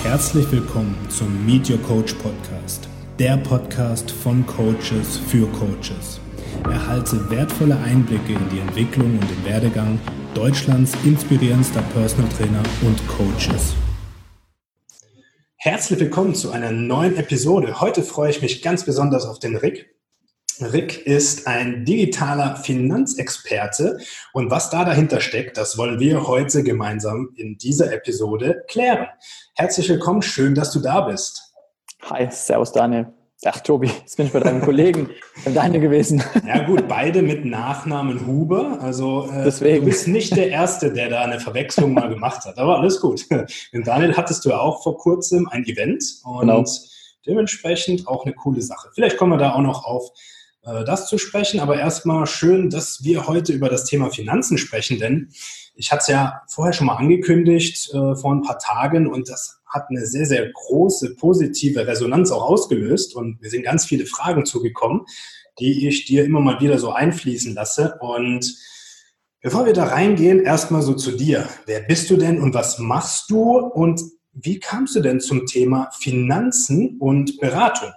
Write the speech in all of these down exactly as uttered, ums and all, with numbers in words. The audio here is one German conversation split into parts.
Herzlich willkommen zum Meet Your Coach Podcast, der Podcast von Coaches für Coaches. Erhalte wertvolle Einblicke in die Entwicklung und den Werdegang Deutschlands inspirierendster Personal Trainer und Coaches. Herzlich willkommen zu einer neuen Episode. Heute freue ich mich ganz besonders auf den Rick. Rick ist ein digitaler Finanzexperte und was da dahinter steckt, das wollen wir heute gemeinsam in dieser Episode klären. Herzlich willkommen, schön, dass du da bist. Hi, servus Daniel. Ach Tobi, jetzt bin ich bei deinem Kollegen, bei Daniel gewesen. Ja gut, beide mit Nachnamen Huber, also äh, Deswegen. Du bist nicht der Erste, der da eine Verwechslung mal gemacht hat, aber alles gut. Mit Daniel hattest du ja auch vor kurzem ein Event und genau. Dementsprechend auch eine coole Sache. Vielleicht kommen wir da auch noch auf das zu sprechen, aber erstmal schön, dass wir heute über das Thema Finanzen sprechen, denn ich hatte es ja vorher schon mal angekündigt, äh, vor ein paar Tagen, und das hat eine sehr, sehr große positive Resonanz auch ausgelöst und mir sind ganz viele Fragen zugekommen, die ich dir immer mal wieder so einfließen lasse. Und bevor wir da reingehen, erstmal so zu dir. Wer bist du denn und was machst du und wie kamst du denn zum Thema Finanzen und Beratung?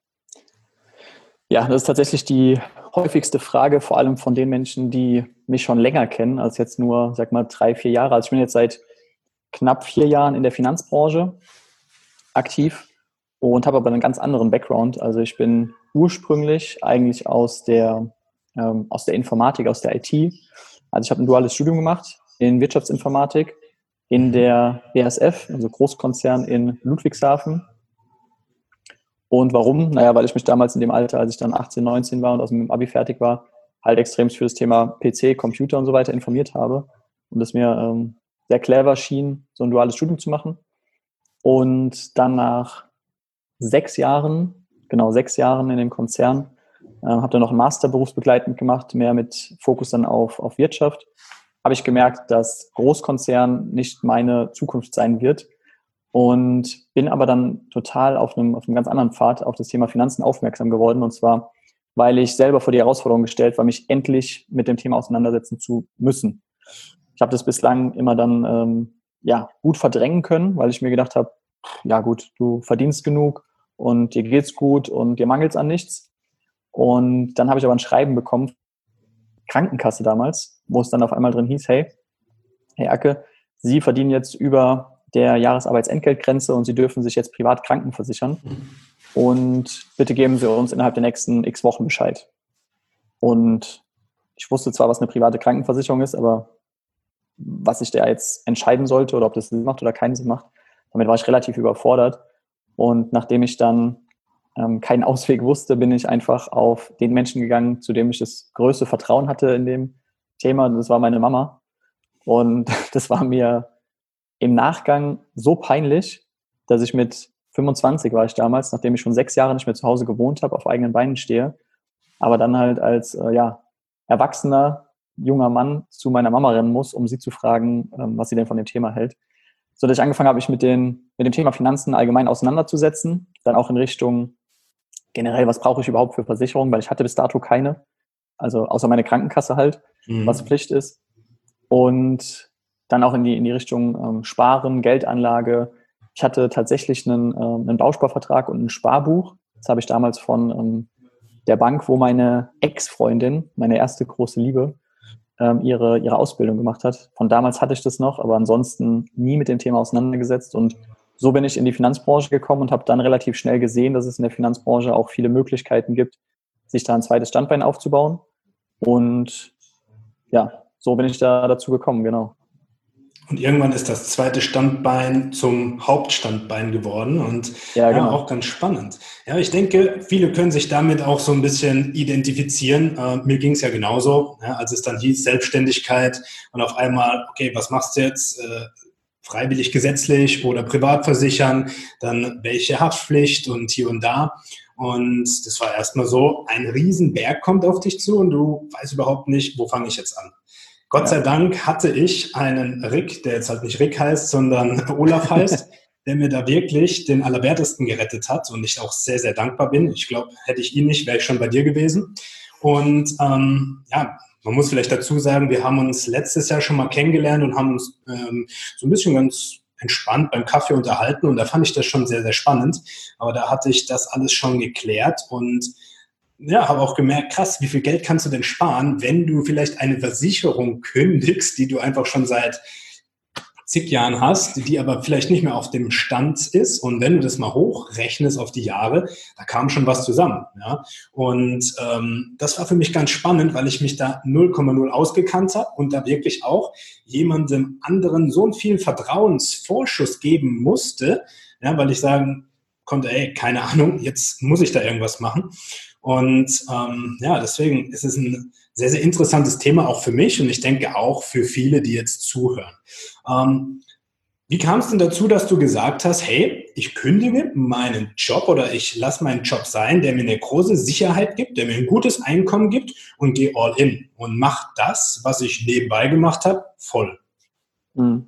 Ja, das ist tatsächlich die häufigste Frage, vor allem von den Menschen, die mich schon länger kennen, als jetzt nur, sag mal, drei, vier Jahre. Also ich bin jetzt seit knapp vier Jahren in der Finanzbranche aktiv und habe aber einen ganz anderen Background. Also ich bin ursprünglich eigentlich aus der, ähm, aus der Informatik, aus der I T. Also ich habe ein duales Studium gemacht in Wirtschaftsinformatik in der B A S F, also Großkonzern in Ludwigshafen. Und warum? Naja, weil ich mich damals in dem Alter, als ich dann achtzehn, neunzehn war und aus dem Abi fertig war, halt extrem für das Thema P C, Computer und so weiter informiert habe. Und es mir ähm, sehr clever schien, so ein duales Studium zu machen. Und dann nach sechs Jahren, genau sechs Jahren in dem Konzern, äh, habe dann noch einen Master berufsbegleitend gemacht, mehr mit Fokus dann auf, auf Wirtschaft. Habe ich gemerkt, dass Großkonzern nicht meine Zukunft sein wird. Und bin aber dann total auf einem, auf einem ganz anderen Pfad auf das Thema Finanzen aufmerksam geworden. Und zwar, weil ich selber vor die Herausforderung gestellt war, mich endlich mit dem Thema auseinandersetzen zu müssen. Ich habe das bislang immer dann ähm, ja, gut verdrängen können, weil ich mir gedacht habe, ja gut, du verdienst genug und dir geht's gut und dir mangelt's an nichts. Und dann habe ich aber ein Schreiben bekommen, Krankenkasse damals, wo es dann auf einmal drin hieß, hey, Herr Acke, Sie verdienen jetzt über der Jahresarbeitsentgeltgrenze und Sie dürfen sich jetzt privat krankenversichern. Und bitte geben Sie uns innerhalb der nächsten x Wochen Bescheid. Und ich wusste zwar, was eine private Krankenversicherung ist, aber was ich da jetzt entscheiden sollte oder ob das Sinn macht oder keinen Sinn macht, damit war ich relativ überfordert. Und nachdem ich dann ähm, keinen Ausweg wusste, bin ich einfach auf den Menschen gegangen, zu dem ich das größte Vertrauen hatte in dem Thema. Das war meine Mama. Und das war mir im Nachgang so peinlich, dass ich mit fünfundzwanzig war ich damals, nachdem ich schon sechs Jahre nicht mehr zu Hause gewohnt habe, auf eigenen Beinen stehe, aber dann halt als äh, ja, erwachsener, junger Mann zu meiner Mama rennen muss, um sie zu fragen, ähm, was sie denn von dem Thema hält. So dass ich angefangen habe, mich mit, den, mit dem Thema Finanzen allgemein auseinanderzusetzen, dann auch in Richtung generell, was brauche ich überhaupt für Versicherungen, weil ich hatte bis dato keine, also außer meine Krankenkasse halt, mhm. was Pflicht ist. Und dann auch in die, in die Richtung ähm, Sparen, Geldanlage. Ich hatte tatsächlich einen, ähm, einen Bausparvertrag und ein Sparbuch. Das habe ich damals von ähm, der Bank, wo meine Ex-Freundin, meine erste große Liebe, ähm, ihre, ihre Ausbildung gemacht hat. Von damals hatte ich das noch, aber ansonsten nie mit dem Thema auseinandergesetzt. Und so bin ich in die Finanzbranche gekommen und habe dann relativ schnell gesehen, dass es in der Finanzbranche auch viele Möglichkeiten gibt, sich da ein zweites Standbein aufzubauen. Und ja, so bin ich da dazu gekommen, genau. Und irgendwann ist das zweite Standbein zum Hauptstandbein geworden und ja, genau. Ja, auch ganz spannend. Ja, ich denke, viele können sich damit auch so ein bisschen identifizieren. Äh, mir ging es ja genauso, ja, als es dann hieß Selbstständigkeit und auf einmal, okay, was machst du jetzt? Äh, freiwillig gesetzlich oder privat versichern, dann welche Haftpflicht und hier und da. Und das war erstmal so, ein Riesenberg kommt auf dich zu und du weißt überhaupt nicht, wo fange ich jetzt an. Gott sei Dank hatte ich einen Rick, der jetzt halt nicht Rick heißt, sondern Olaf heißt, der mir da wirklich den Allerwertesten gerettet hat und ich auch sehr, sehr dankbar bin. Ich glaube, hätte ich ihn nicht, wäre ich schon bei dir gewesen. Und ähm, ja, man muss vielleicht dazu sagen, wir haben uns letztes Jahr schon mal kennengelernt und haben uns ähm, so ein bisschen ganz entspannt beim Kaffee unterhalten und da fand ich das schon sehr, sehr spannend. Aber da hatte ich das alles schon geklärt und ja, habe auch gemerkt, krass, wie viel Geld kannst du denn sparen, wenn du vielleicht eine Versicherung kündigst, die du einfach schon seit zig Jahren hast, die aber vielleicht nicht mehr auf dem Stand ist. Und wenn du das mal hochrechnest auf die Jahre, da kam schon was zusammen. Ja? Und ähm, das war für mich ganz spannend, weil ich mich da null Komma null ausgekannt habe und da wirklich auch jemandem anderen so einen vielen Vertrauensvorschuss geben musste, ja, weil ich sagen konnte, ey, keine Ahnung, jetzt muss ich da irgendwas machen. Und ähm, ja, deswegen ist es ein sehr, sehr interessantes Thema auch für mich und ich denke auch für viele, die jetzt zuhören. Ähm, wie kam es denn dazu, dass du gesagt hast, hey, ich kündige meinen Job oder ich lasse meinen Job sein, der mir eine große Sicherheit gibt, der mir ein gutes Einkommen gibt und gehe all in und mache das, was ich nebenbei gemacht habe, voll? Also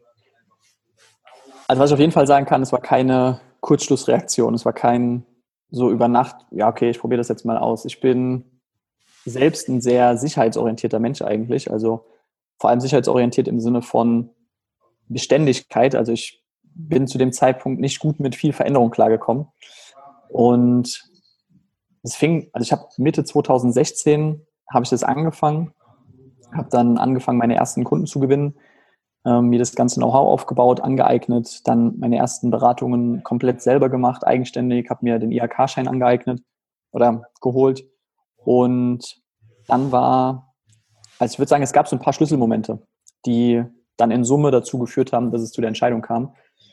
was ich auf jeden Fall sagen kann, es war keine Kurzschlussreaktion, es war kein so über Nacht, ja okay, ich probiere das jetzt mal aus. Ich bin selbst ein sehr sicherheitsorientierter Mensch eigentlich, also vor allem sicherheitsorientiert im Sinne von Beständigkeit. Also ich bin zu dem Zeitpunkt nicht gut mit viel Veränderung klargekommen. Und es fing, also ich habe Mitte zwanzig sechzehn habe ich das angefangen, habe dann angefangen, meine ersten Kunden zu gewinnen, ähm, mir das ganze Know-how aufgebaut, angeeignet, dann meine ersten Beratungen komplett selber gemacht, eigenständig, habe mir den I H K-Schein angeeignet oder geholt. Und dann war, also ich würde sagen, es gab so ein paar Schlüsselmomente, die dann in Summe dazu geführt haben, dass es zu der Entscheidung kam.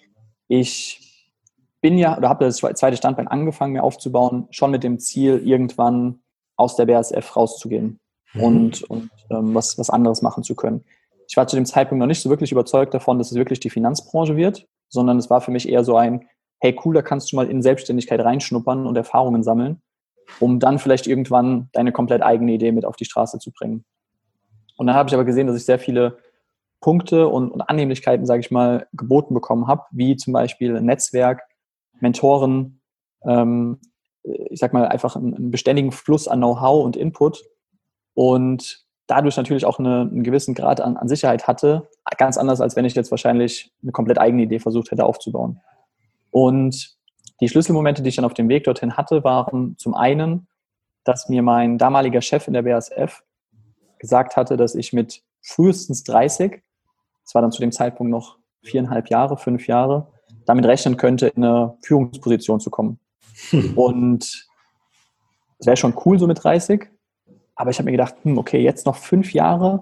Ich bin ja, oder habe das zweite Standbein angefangen, mir aufzubauen, schon mit dem Ziel, irgendwann aus der B A S F rauszugehen mhm. und, und ähm, was, was anderes machen zu können. Ich war zu dem Zeitpunkt noch nicht so wirklich überzeugt davon, dass es wirklich die Finanzbranche wird, sondern es war für mich eher so ein, hey cool, da kannst du mal in Selbstständigkeit reinschnuppern und Erfahrungen sammeln, um dann vielleicht irgendwann deine komplett eigene Idee mit auf die Straße zu bringen. Und dann habe ich aber gesehen, dass ich sehr viele Punkte und, und Annehmlichkeiten, sage ich mal, geboten bekommen habe, wie zum Beispiel ein Netzwerk, Mentoren, ähm, ich sag mal einfach einen, einen beständigen Fluss an Know-how und Input und dadurch natürlich auch eine, einen gewissen Grad an, an Sicherheit hatte, ganz anders, als wenn ich jetzt wahrscheinlich eine komplett eigene Idee versucht hätte aufzubauen. Und die Schlüsselmomente, die ich dann auf dem Weg dorthin hatte, waren zum einen, dass mir mein damaliger Chef in der B A S F gesagt hatte, dass ich mit frühestens dreißig, das war dann zu dem Zeitpunkt noch viereinhalb Jahre, fünf Jahre, damit rechnen könnte, in eine Führungsposition zu kommen. Hm. Und das wäre schon cool so mit dreißig, aber ich habe mir gedacht, hm, okay, jetzt noch fünf Jahre,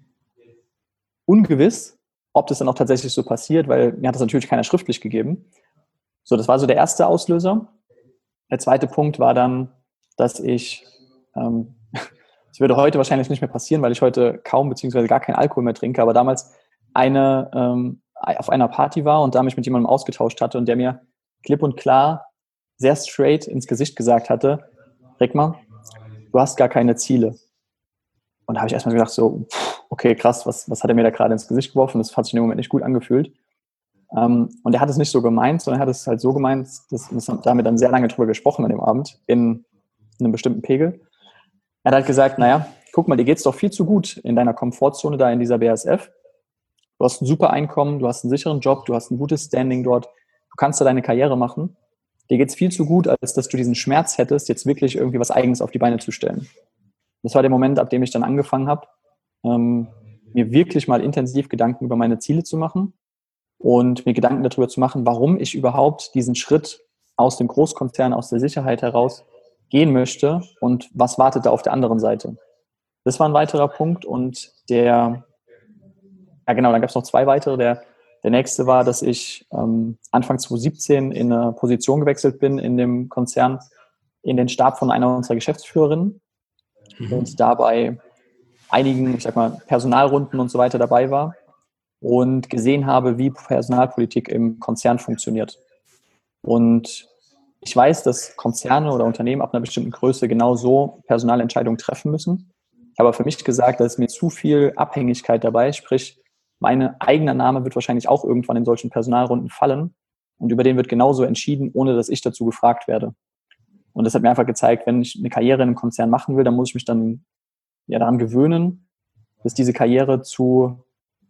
ungewiss, ob das dann auch tatsächlich so passiert, weil mir hat das natürlich keiner schriftlich gegeben. So, das war so der erste Auslöser. Der zweite Punkt war dann, dass ich, ähm, das würde heute wahrscheinlich nicht mehr passieren, weil ich heute kaum beziehungsweise gar keinen Alkohol mehr trinke, aber damals eine, ähm, auf einer Party war und da mich mit jemandem ausgetauscht hatte und der mir klipp und klar, sehr straight ins Gesicht gesagt hatte, Rickmar, du hast gar keine Ziele. Und da habe ich erstmal gedacht, so, okay, krass, was, was hat er mir da gerade ins Gesicht geworfen? Das hat sich in dem Moment nicht gut angefühlt. Um, und er hat es nicht so gemeint, sondern er hat es halt so gemeint, dass wir damit dann sehr lange drüber gesprochen an dem Abend, in, in einem bestimmten Pegel. Er hat halt gesagt, naja, guck mal, dir geht's doch viel zu gut in deiner Komfortzone da in dieser B A S F. Du hast ein super Einkommen, du hast einen sicheren Job, du hast ein gutes Standing dort, du kannst da deine Karriere machen. Dir geht's viel zu gut, als dass du diesen Schmerz hättest, jetzt wirklich irgendwie was Eigenes auf die Beine zu stellen. Das war der Moment, ab dem ich dann angefangen habe, ähm, mir wirklich mal intensiv Gedanken über meine Ziele zu machen und mir Gedanken darüber zu machen, warum ich überhaupt diesen Schritt aus dem Großkonzern, aus der Sicherheit heraus gehen möchte und was wartet da auf der anderen Seite. Das war ein weiterer Punkt und der, ja genau, dann gab es noch zwei weitere. Der, der nächste war, dass ich ähm, Anfang zwanzig siebzehn in eine Position gewechselt bin in dem Konzern, in den Stab von einer unserer Geschäftsführerinnen mhm. und dabei einigen, ich sag mal, Personalrunden und so weiter dabei war und gesehen habe, wie Personalpolitik im Konzern funktioniert. Und ich weiß, dass Konzerne oder Unternehmen ab einer bestimmten Größe genau so Personalentscheidungen treffen müssen. Ich habe aber für mich gesagt, da ist mir zu viel Abhängigkeit dabei, sprich, mein eigener Name wird wahrscheinlich auch irgendwann in solchen Personalrunden fallen und über den wird genauso entschieden, ohne dass ich dazu gefragt werde. Und das hat mir einfach gezeigt, wenn ich eine Karriere in einem Konzern machen will, dann muss ich mich dann ja daran gewöhnen, dass diese Karriere zu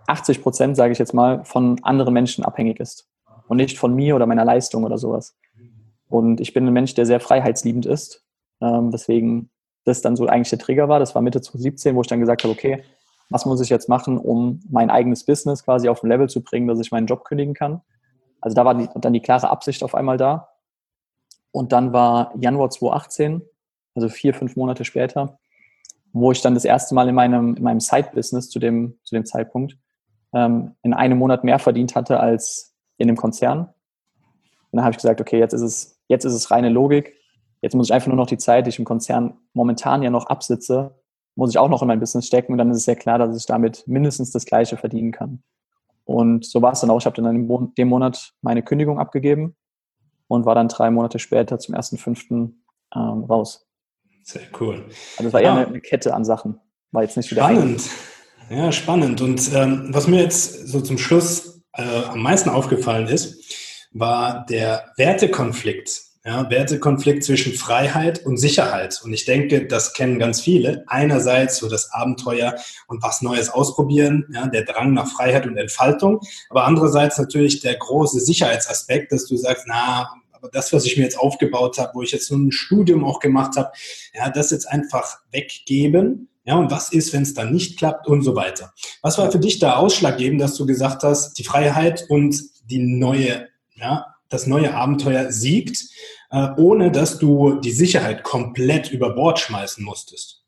achtzig Prozent, sage ich jetzt mal, von anderen Menschen abhängig ist und nicht von mir oder meiner Leistung oder sowas. Und ich bin ein Mensch, der sehr freiheitsliebend ist, ähm, weswegen das dann so eigentlich der Trigger war. Das war Mitte zwanzig siebzehn, wo ich dann gesagt habe, okay, was muss ich jetzt machen, um mein eigenes Business quasi auf ein Level zu bringen, dass ich meinen Job kündigen kann. Also da war die, dann die klare Absicht auf einmal da. Und dann war Januar zwanzig achtzehn, also vier, fünf Monate später, wo ich dann das erste Mal in meinem, in meinem Side-Business zu dem, zu dem Zeitpunkt ähm, in einem Monat mehr verdient hatte als in dem Konzern. Und dann habe ich gesagt, okay, jetzt ist es, jetzt ist es reine Logik. Jetzt muss ich einfach nur noch die Zeit, die ich im Konzern momentan ja noch absitze, muss ich auch noch in mein Business stecken. Und dann ist es sehr klar, dass ich damit mindestens das Gleiche verdienen kann. Und so war es dann auch. Ich habe dann in dem Monat meine Kündigung abgegeben und war dann drei Monate später zum ersten fünften ähm, raus. Sehr cool. Also es war ja. eher eine, eine Kette an Sachen. War jetzt nicht wieder spannend. Ein. Ja, spannend. Und ähm, was mir jetzt so zum Schluss äh, am meisten aufgefallen ist, war der Wertekonflikt. Ja, Wertekonflikt zwischen Freiheit und Sicherheit. Und ich denke, das kennen ganz viele. Einerseits so das Abenteuer und was Neues ausprobieren, ja, der Drang nach Freiheit und Entfaltung. Aber andererseits natürlich der große Sicherheitsaspekt, dass du sagst, na, aber das, was ich mir jetzt aufgebaut habe, wo ich jetzt so ein Studium auch gemacht habe, ja, das jetzt einfach weggeben. Ja, und was ist, wenn es dann nicht klappt und so weiter. Was war für dich da ausschlaggebend, dass du gesagt hast, die Freiheit und die neue, ja, das neue Abenteuer siegt, äh, ohne dass du die Sicherheit komplett über Bord schmeißen musstest?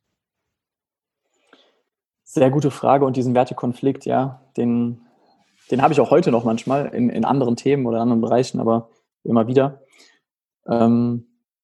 Sehr gute Frage. Und diesen Wertekonflikt, ja, den, den habe ich auch heute noch manchmal in, in anderen Themen oder in anderen Bereichen, aber immer wieder. Ähm,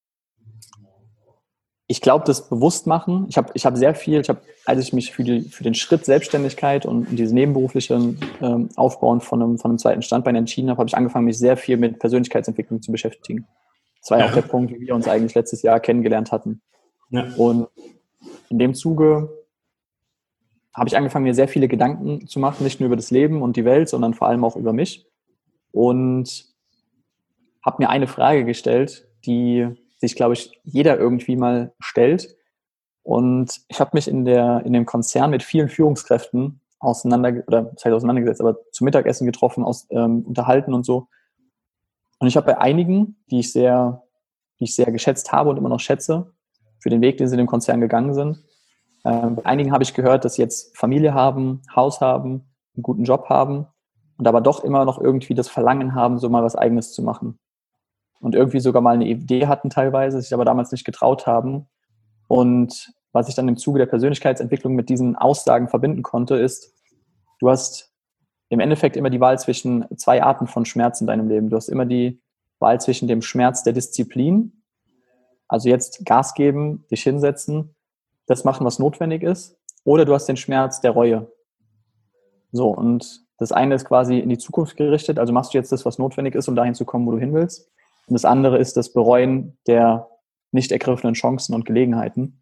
ich glaube, das Bewusstmachen, ich habe ich hab sehr viel, ich habe, als ich mich für, die, für den Schritt Selbstständigkeit und, und dieses nebenberufliche ähm, Aufbauen von einem, von einem zweiten Standbein entschieden habe, habe ich angefangen, mich sehr viel mit Persönlichkeitsentwicklung zu beschäftigen. Das war ja, ja auch der Punkt, wie wir uns eigentlich letztes Jahr kennengelernt hatten. Ja. Und in dem Zuge habe ich angefangen, mir sehr viele Gedanken zu machen, nicht nur über das Leben und die Welt, sondern vor allem auch über mich. Und habe mir eine Frage gestellt, die sich, glaube ich, jeder irgendwie mal stellt. Und ich habe mich in der in dem Konzern mit vielen Führungskräften auseinander oder das heißt auseinandergesetzt, aber zum Mittagessen getroffen, aus, ähm, unterhalten und so. Und ich habe bei einigen, die ich sehr, die ich sehr geschätzt habe und immer noch schätze, für den Weg, den sie in dem Konzern gegangen sind. Äh, bei einigen habe ich gehört, dass sie jetzt Familie haben, Haus haben, einen guten Job haben und aber doch immer noch irgendwie das Verlangen haben, so mal was Eigenes zu machen. Und irgendwie sogar mal eine Idee hatten teilweise, sich aber damals nicht getraut haben. Und was ich dann im Zuge der Persönlichkeitsentwicklung mit diesen Aussagen verbinden konnte, ist, du hast im Endeffekt immer die Wahl zwischen zwei Arten von Schmerz in deinem Leben. Du hast immer die Wahl zwischen dem Schmerz der Disziplin, also jetzt Gas geben, dich hinsetzen, das machen, was notwendig ist, oder du hast den Schmerz der Reue. So, und das eine ist quasi in die Zukunft gerichtet, also machst du jetzt das, was notwendig ist, um dahin zu kommen, wo du hin willst. Und das andere ist das Bereuen der nicht ergriffenen Chancen und Gelegenheiten.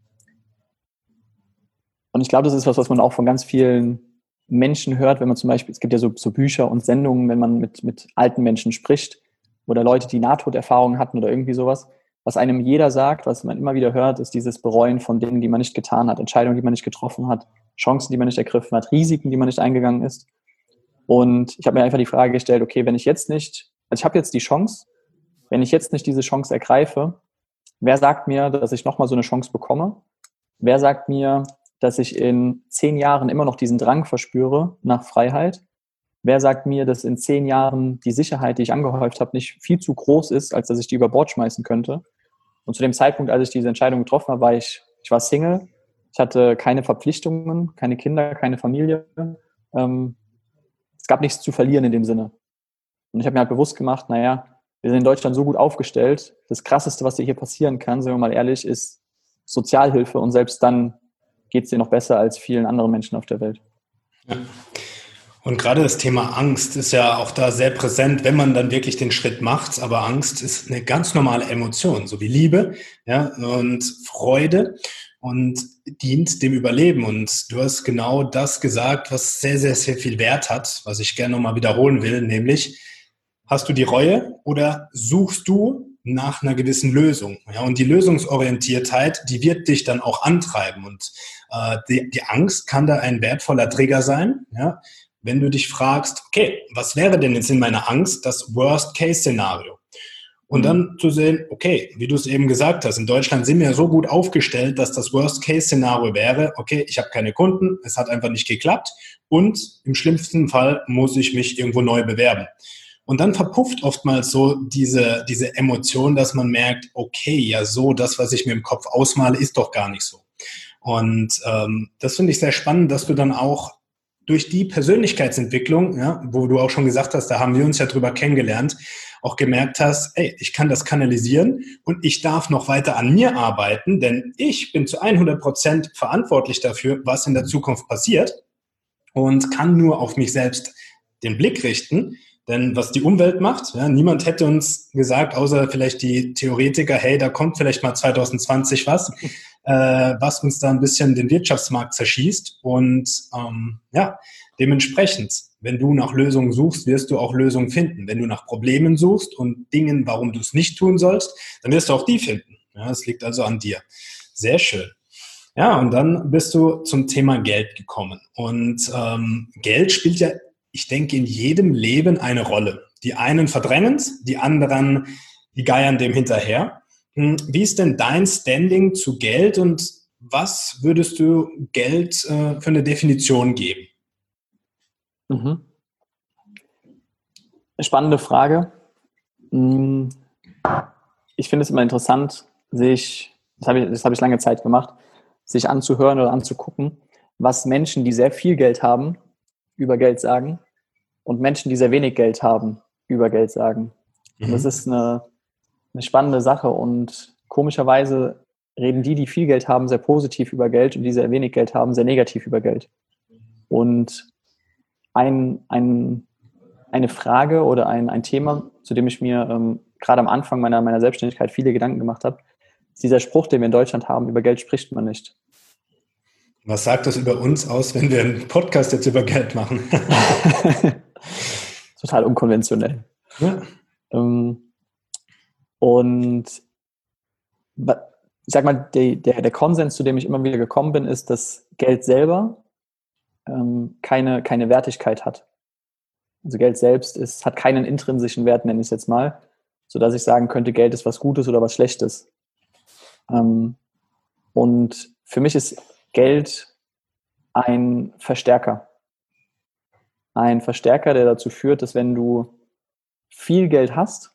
Und ich glaube, das ist was, was man auch von ganz vielen Menschen hört, wenn man zum Beispiel, es gibt ja so, so Bücher und Sendungen, wenn man mit, mit alten Menschen spricht oder Leute, die Nahtoderfahrungen hatten oder irgendwie sowas. Was einem jeder sagt, was man immer wieder hört, ist dieses Bereuen von Dingen, die man nicht getan hat, Entscheidungen, die man nicht getroffen hat, Chancen, die man nicht ergriffen hat, Risiken, die man nicht eingegangen ist. Und ich habe mir einfach die Frage gestellt, okay, wenn ich jetzt nicht, also ich habe jetzt die Chance, wenn ich jetzt nicht diese Chance ergreife, wer sagt mir, dass ich nochmal so eine Chance bekomme? Wer sagt mir, dass ich in zehn Jahren immer noch diesen Drang verspüre nach Freiheit? Wer sagt mir, dass in zehn Jahren die Sicherheit, die ich angehäuft habe, nicht viel zu groß ist, als dass ich die über Bord schmeißen könnte? Und zu dem Zeitpunkt, als ich diese Entscheidung getroffen habe, war ich, ich war Single, ich hatte keine Verpflichtungen, keine Kinder, keine Familie. Ähm, es gab nichts zu verlieren in dem Sinne. Und ich habe mir halt bewusst gemacht, naja, wir sind in Deutschland so gut aufgestellt. Das Krasseste, was dir hier passieren kann, sagen wir mal ehrlich, ist Sozialhilfe. Und selbst dann geht es dir noch besser als vielen anderen Menschen auf der Welt. Ja. Und gerade das Thema Angst ist ja auch da sehr präsent, wenn man dann wirklich den Schritt macht. Aber Angst ist eine ganz normale Emotion, so wie Liebe, ja, und Freude und dient dem Überleben. Und du hast genau das gesagt, was sehr, sehr, sehr viel Wert hat, was ich gerne nochmal wiederholen will, nämlich: Hast du die Reue oder suchst du nach einer gewissen Lösung. Ja, und die Lösungsorientiertheit, die wird dich dann auch antreiben. Und äh, die, die Angst kann da ein wertvoller Trigger sein, ja, wenn du dich fragst, okay, was wäre denn jetzt in meiner Angst das Worst-Case-Szenario? Und dann zu sehen, okay, wie du es eben gesagt hast, in Deutschland sind wir so gut aufgestellt, dass das Worst-Case-Szenario wäre, okay, ich habe keine Kunden, es hat einfach nicht geklappt und im schlimmsten Fall muss ich mich irgendwo neu bewerben. Und dann verpufft oftmals so diese, diese Emotion, dass man merkt, okay, ja so, das, was ich mir im Kopf ausmale, ist doch gar nicht so. Und ähm, das finde ich sehr spannend, dass du dann auch durch die Persönlichkeitsentwicklung, ja, wo du auch schon gesagt hast, da haben wir uns ja drüber kennengelernt, auch gemerkt hast, ey, ich kann das kanalisieren und ich darf noch weiter an mir arbeiten, denn ich bin zu hundert Prozent verantwortlich dafür, was in der Zukunft passiert und kann nur auf mich selbst den Blick richten. Denn was die Umwelt macht, ja, niemand hätte uns gesagt, außer vielleicht die Theoretiker, hey, da kommt vielleicht mal zwanzig zwanzig was, äh, was uns da ein bisschen den Wirtschaftsmarkt zerschießt. Und ähm, ja, dementsprechend, wenn du nach Lösungen suchst, wirst du auch Lösungen finden. Wenn du nach Problemen suchst und Dingen, warum du es nicht tun sollst, dann wirst du auch die finden. Ja, es liegt also an dir. Sehr schön. Ja, und dann bist du zum Thema Geld gekommen. Und ähm, Geld spielt ja, ich denke, in jedem Leben eine Rolle. Die einen verdrängen es, die anderen, die geiern dem hinterher. Wie ist denn dein Standing zu Geld und was würdest du Geld äh, für eine Definition geben? Mhm. Eine spannende Frage. Ich finde es immer interessant, sich, das habe ich, das habe ich lange Zeit gemacht, sich anzuhören oder anzugucken, was Menschen, die sehr viel Geld haben, über Geld sagen und Menschen, die sehr wenig Geld haben, über Geld sagen. Und das ist eine, eine spannende Sache und komischerweise reden die, die viel Geld haben, sehr positiv über Geld und die sehr wenig Geld haben, sehr negativ über Geld. Und ein, ein, eine Frage oder ein, ein Thema, zu dem ich mir ähm, gerade am Anfang meiner, meiner Selbstständigkeit viele Gedanken gemacht habe, ist dieser Spruch, den wir in Deutschland haben, über Geld spricht man nicht. Was sagt das über uns aus, wenn wir einen Podcast jetzt über Geld machen? Total unkonventionell. Ja. Ähm, und ich sag mal, der, der, der Konsens, zu dem ich immer wieder gekommen bin, ist, dass Geld selber ähm, keine, keine Wertigkeit hat. Also Geld selbst ist, hat keinen intrinsischen Wert, nenne ich es jetzt mal, sodass ich sagen könnte, Geld ist was Gutes oder was Schlechtes. Ähm, und für mich ist Geld ein Verstärker. Ein Verstärker, der dazu führt, dass wenn du viel Geld hast,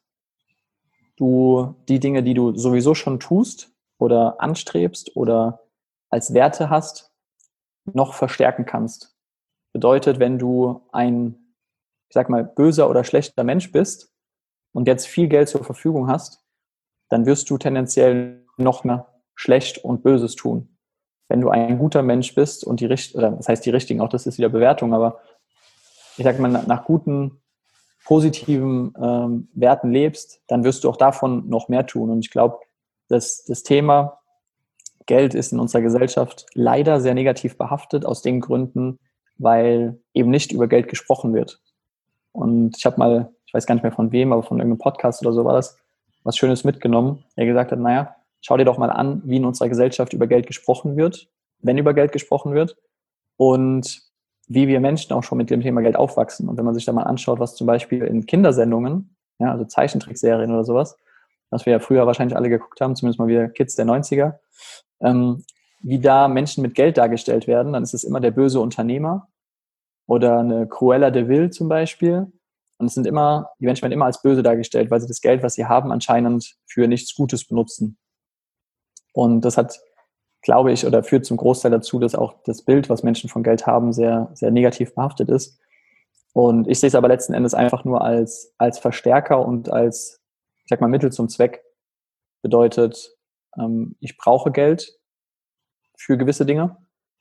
du die Dinge, die du sowieso schon tust oder anstrebst oder als Werte hast, noch verstärken kannst. Bedeutet, wenn du ein, ich sag mal, böser oder schlechter Mensch bist und jetzt viel Geld zur Verfügung hast, dann wirst du tendenziell noch mehr schlecht und Böses tun. Wenn du ein guter Mensch bist und die richtigen, das heißt die richtigen, auch das ist wieder Bewertung, aber ich sag mal, nach guten, positiven ähm, Werten lebst, dann wirst du auch davon noch mehr tun. Und ich glaube, dass das Thema Geld ist in unserer Gesellschaft leider sehr negativ behaftet, aus den Gründen, weil eben nicht über Geld gesprochen wird. Und ich habe mal, ich weiß gar nicht mehr von wem, aber von irgendeinem Podcast oder so war das, was Schönes mitgenommen, der gesagt hat, naja, schau dir doch mal an, wie in unserer Gesellschaft über Geld gesprochen wird, wenn über Geld gesprochen wird und wie wir Menschen auch schon mit dem Thema Geld aufwachsen. Und wenn man sich da mal anschaut, was zum Beispiel in Kindersendungen, ja, also Zeichentrickserien oder sowas, was wir ja früher wahrscheinlich alle geguckt haben, zumindest mal wir Kids der neunziger, ähm, wie da Menschen mit Geld dargestellt werden, dann ist es immer der böse Unternehmer oder eine Cruella de Vil zum Beispiel. Und es sind immer, die Menschen werden immer als böse dargestellt, weil sie das Geld, was sie haben, anscheinend für nichts Gutes benutzen. Und das hat, glaube ich, oder führt zum Großteil dazu, dass auch das Bild, was Menschen von Geld haben, sehr, sehr negativ behaftet ist. Und ich sehe es aber letzten Endes einfach nur als, als Verstärker und als, ich sag mal, Mittel zum Zweck. Bedeutet, ähm, ich brauche Geld für gewisse Dinge.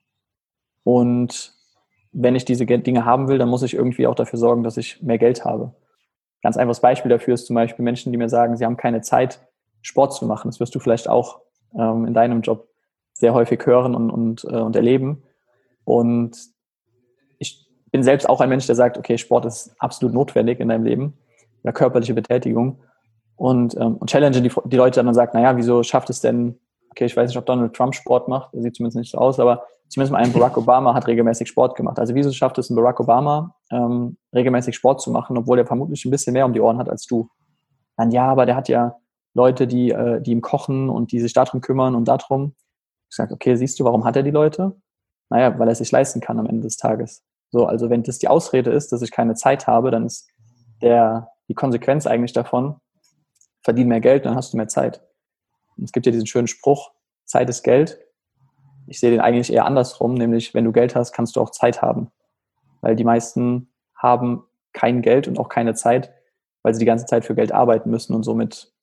Und wenn ich diese Dinge haben will, dann muss ich irgendwie auch dafür sorgen, dass ich mehr Geld habe. Ganz einfaches Beispiel dafür ist zum Beispiel Menschen, die mir sagen, sie haben keine Zeit, Sport zu machen. Das wirst du vielleicht auch ähm, in deinem Job sehr häufig hören und, und, äh, und erleben. Und ich bin selbst auch ein Mensch, der sagt, okay, Sport ist absolut notwendig in deinem Leben, oder körperliche Betätigung. und, ähm, und challenge die, die Leute dann und sagt, naja, wieso schafft es denn, okay, ich weiß nicht, ob Donald Trump Sport macht, der sieht zumindest nicht so aus, aber zumindest mal ein Barack Obama hat regelmäßig Sport gemacht. Also wieso schafft es ein Barack Obama, ähm, regelmäßig Sport zu machen, obwohl er vermutlich ein bisschen mehr um die Ohren hat als du? Dann ja, aber der hat ja Leute, die, äh, die ihm kochen und die sich darum kümmern und darum. Ich sage, okay, siehst du, warum hat er die Leute? Naja, weil er es sich leisten kann am Ende des Tages. So, also wenn das die Ausrede ist, dass ich keine Zeit habe, dann ist der, die Konsequenz eigentlich davon, verdien mehr Geld, dann hast du mehr Zeit. Und es gibt ja diesen schönen Spruch, Zeit ist Geld. Ich sehe den eigentlich eher andersrum, nämlich wenn du Geld hast, kannst du auch Zeit haben. Weil die meisten haben kein Geld und auch keine Zeit, weil sie die ganze Zeit für Geld arbeiten müssen und somit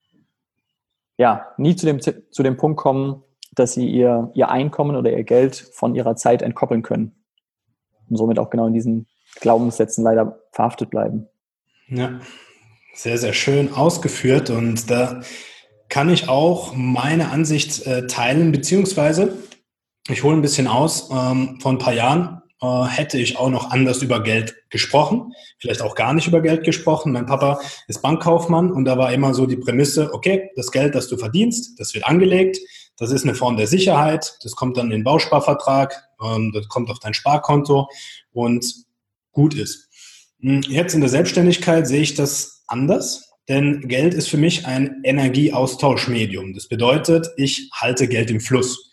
ja nie zu dem, zu dem Punkt kommen, dass sie ihr, ihr Einkommen oder ihr Geld von ihrer Zeit entkoppeln können. Und somit auch genau in diesen Glaubenssätzen leider verhaftet bleiben. Ja, sehr, sehr schön ausgeführt. Und da kann ich auch meine Ansicht äh, teilen, beziehungsweise ich hole ein bisschen aus. Ähm, vor ein paar Jahren äh, hätte ich auch noch anders über Geld gesprochen, vielleicht auch gar nicht über Geld gesprochen. Mein Papa ist Bankkaufmann und da war immer so die Prämisse, okay, das Geld, das du verdienst, das wird angelegt, das ist eine Form der Sicherheit, das kommt dann in den Bausparvertrag, ähm, das kommt auf dein Sparkonto und gut ist. Jetzt in der Selbstständigkeit sehe ich das anders, denn Geld ist für mich ein Energieaustauschmedium. Das bedeutet, ich halte Geld im Fluss.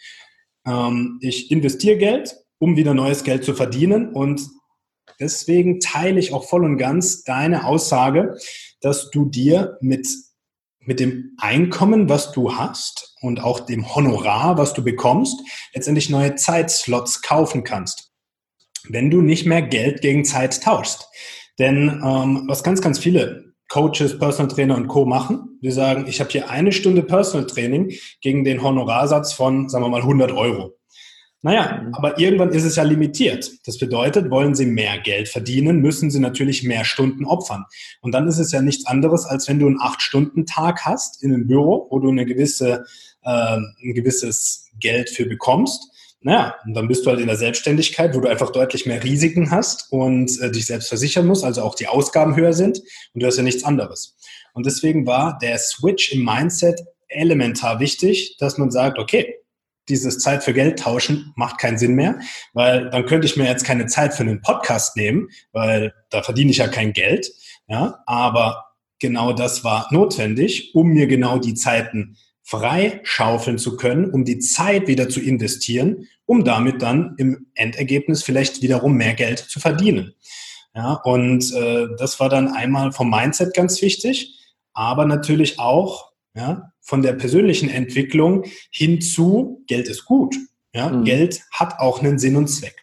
Ähm, ich investiere Geld, um wieder neues Geld zu verdienen und deswegen teile ich auch voll und ganz deine Aussage, dass du dir mit, mit dem Einkommen, was du hast und auch dem Honorar, was du bekommst, letztendlich neue Zeitslots kaufen kannst, wenn du nicht mehr Geld gegen Zeit tauschst. Denn ähm, was ganz, ganz viele Coaches, Personal Trainer und Co. machen, die sagen, ich habe hier eine Stunde Personal Training gegen den Honorarsatz von, sagen wir mal, hundert Euro. Naja, aber irgendwann ist es ja limitiert. Das bedeutet, wollen Sie mehr Geld verdienen, müssen Sie natürlich mehr Stunden opfern. Und dann ist es ja nichts anderes, als wenn du einen acht-Stunden-Tag hast in einem Büro, wo du eine gewisse, äh, ein gewisses Geld für bekommst. Naja, und dann bist du halt in der Selbstständigkeit, wo du einfach deutlich mehr Risiken hast und äh, dich selbst versichern musst, also auch die Ausgaben höher sind und du hast ja nichts anderes. Und deswegen war der Switch im Mindset elementar wichtig, dass man sagt, okay, dieses Zeit für Geld tauschen macht keinen Sinn mehr, weil dann könnte ich mir jetzt keine Zeit für einen Podcast nehmen, weil da verdiene ich ja kein Geld. Ja, aber genau das war notwendig, um mir genau die Zeiten freischaufeln zu können, um die Zeit wieder zu investieren, um damit dann im Endergebnis vielleicht wiederum mehr Geld zu verdienen. Ja, und äh, das war dann einmal vom Mindset ganz wichtig, aber natürlich auch ja, von der persönlichen Entwicklung hinzu, Geld ist gut. Ja, mhm. Geld hat auch einen Sinn und Zweck.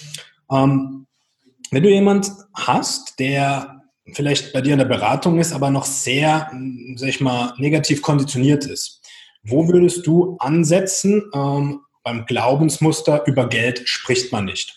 Ähm, wenn du jemand hast, der vielleicht bei dir in der Beratung ist, aber noch sehr, sag ich mal, negativ konditioniert ist, wo würdest du ansetzen ähm, beim Glaubensmuster, über Geld spricht man nicht?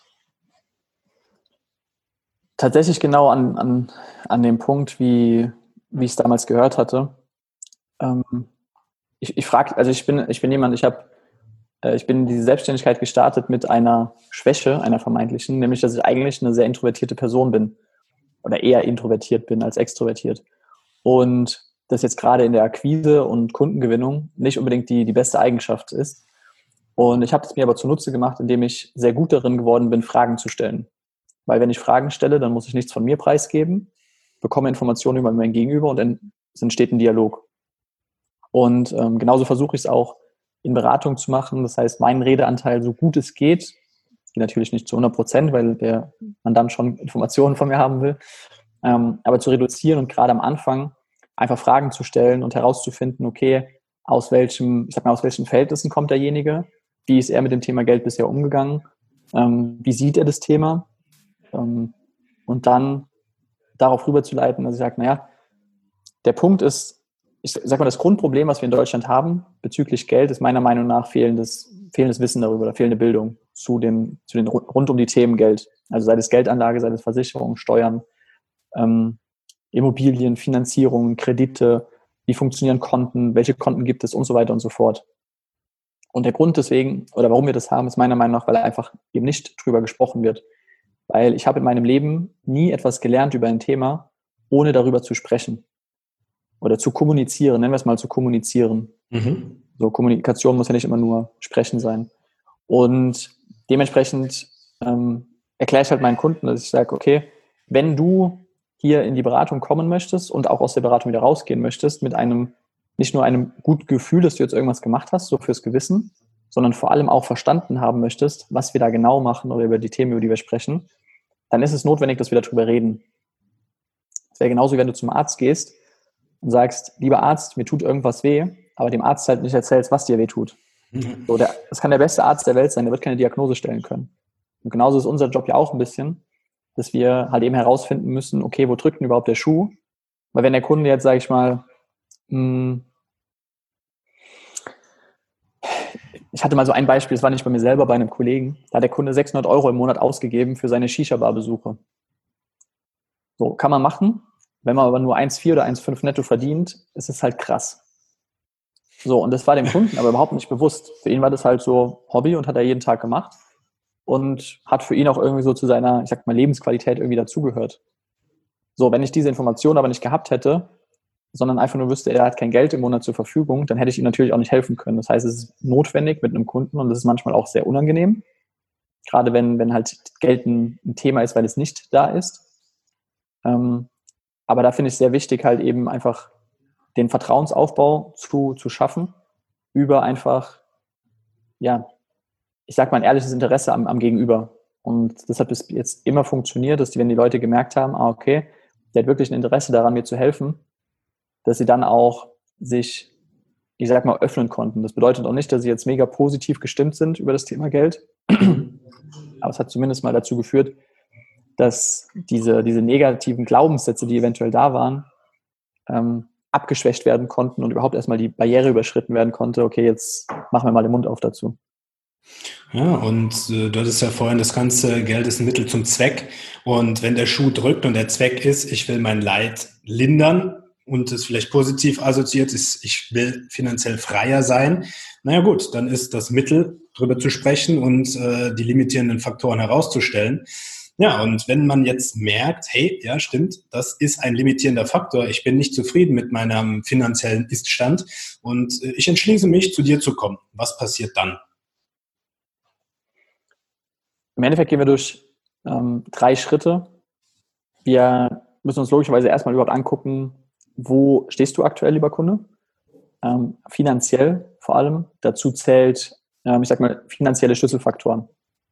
Tatsächlich genau an, an, an dem Punkt, wie, wie ich es damals gehört hatte. Ähm, ich ich frage, also ich bin, ich bin jemand, ich habe, äh, ich bin in diese Selbstständigkeit gestartet mit einer Schwäche, einer vermeintlichen, nämlich, dass ich eigentlich eine sehr introvertierte Person bin oder eher introvertiert bin als extrovertiert. Und das jetzt gerade in der Akquise und Kundengewinnung nicht unbedingt die, die beste Eigenschaft ist. Und ich habe es mir aber zunutze gemacht, indem ich sehr gut darin geworden bin, Fragen zu stellen. Weil wenn ich Fragen stelle, dann muss ich nichts von mir preisgeben, bekomme Informationen über mein Gegenüber und dann entsteht ein Dialog. Und ähm, genauso versuche ich es auch in Beratung zu machen. Das heißt, meinen Redeanteil so gut es geht, geht natürlich nicht zu hundert Prozent, weil der Mandant schon Informationen von mir haben will, ähm, aber zu reduzieren und gerade am Anfang einfach Fragen zu stellen und herauszufinden, okay, aus welchem, ich sag mal, aus welchen Verhältnissen kommt derjenige, wie ist er mit dem Thema Geld bisher umgegangen, ähm, wie sieht er das Thema, ähm, und dann darauf rüberzuleiten, dass ich sage, naja, der Punkt ist, ich sag mal, das Grundproblem, was wir in Deutschland haben bezüglich Geld, ist meiner Meinung nach fehlendes, fehlendes Wissen darüber oder fehlende Bildung zu dem, zu den rund um die Themen Geld. Also sei es Geldanlage, sei es Versicherung, Steuern, ähm, Immobilien, Finanzierung, Kredite, wie funktionieren Konten, welche Konten gibt es und so weiter und so fort. Und der Grund deswegen, oder warum wir das haben, ist meiner Meinung nach, weil einfach eben nicht drüber gesprochen wird. Weil ich habe in meinem Leben nie etwas gelernt über ein Thema, ohne darüber zu sprechen. oder zu kommunizieren, nennen wir es mal zu kommunizieren. Mhm. So, Kommunikation muss ja nicht immer nur Sprechen sein. Und dementsprechend ähm, erkläre ich halt meinen Kunden, dass ich sage, okay, wenn du hier in die Beratung kommen möchtest und auch aus der Beratung wieder rausgehen möchtest, mit einem, nicht nur einem guten Gefühl, dass du jetzt irgendwas gemacht hast, so fürs Gewissen, sondern vor allem auch verstanden haben möchtest, was wir da genau machen oder über die Themen, über die wir sprechen, dann ist es notwendig, dass wir darüber reden. Es wäre genauso, wenn du zum Arzt gehst und sagst, lieber Arzt, mir tut irgendwas weh, aber dem Arzt halt nicht erzählst, was dir weh tut. Mhm. So, der, das kann der beste Arzt der Welt sein, der wird keine Diagnose stellen können. Und genauso ist unser Job ja auch ein bisschen, dass wir halt eben herausfinden müssen, okay, wo drückt denn überhaupt der Schuh? Weil wenn der Kunde jetzt, sage ich mal, mh, ich hatte mal so ein Beispiel, das war nicht bei mir selber, bei einem Kollegen, da hat der Kunde sechshundert Euro im Monat ausgegeben für seine Shisha-Bar-Besuche. So, kann man machen. Wenn man aber nur eins Komma vier oder eins Komma fünf netto verdient, ist es halt krass. So, und das war dem Kunden aber überhaupt nicht bewusst. Für ihn war das halt so Hobby und hat er jeden Tag gemacht und hat für ihn auch irgendwie so zu seiner, ich sag mal, Lebensqualität irgendwie dazugehört. So, wenn ich diese Information aber nicht gehabt hätte, sondern einfach nur wüsste, er hat kein Geld im Monat zur Verfügung, dann hätte ich ihm natürlich auch nicht helfen können. Das heißt, es ist notwendig mit einem Kunden und das ist manchmal auch sehr unangenehm. Gerade wenn, wenn halt Geld ein, ein Thema ist, weil es nicht da ist. Ähm, aber da finde ich es sehr wichtig, halt eben einfach den Vertrauensaufbau zu, zu schaffen über einfach, ja, ich sag mal, ein ehrliches Interesse am, am Gegenüber. Und das hat bis jetzt immer funktioniert, dass die, wenn die Leute gemerkt haben, ah, okay, der hat wirklich ein Interesse daran, mir zu helfen, dass sie dann auch sich, ich sag mal, öffnen konnten. Das bedeutet auch nicht, dass sie jetzt mega positiv gestimmt sind über das Thema Geld. Aber es hat zumindest mal dazu geführt, dass diese, diese negativen Glaubenssätze, die eventuell da waren, ähm, abgeschwächt werden konnten und überhaupt erstmal die Barriere überschritten werden konnte. Okay, jetzt machen wir mal den Mund auf dazu. Ja, und äh, du hattest ja vorhin, das ganze Geld ist ein Mittel zum Zweck. Und wenn der Schuh drückt und der Zweck ist, ich will mein Leid lindern und es vielleicht positiv assoziiert ist, ich will finanziell freier sein, naja gut, dann ist das Mittel, drüber zu sprechen und äh, die limitierenden Faktoren herauszustellen. Ja, und wenn man jetzt merkt, hey, ja, stimmt, das ist ein limitierender Faktor, ich bin nicht zufrieden mit meinem finanziellen Ist-Stand und äh, ich entschließe mich, zu dir zu kommen. Was passiert dann? Im Endeffekt gehen wir durch ähm, drei Schritte. Wir müssen uns logischerweise erstmal überhaupt angucken, wo stehst du aktuell, lieber Kunde? Ähm, finanziell vor allem. Dazu zählt, ähm, ich sag mal, finanzielle Schlüsselfaktoren.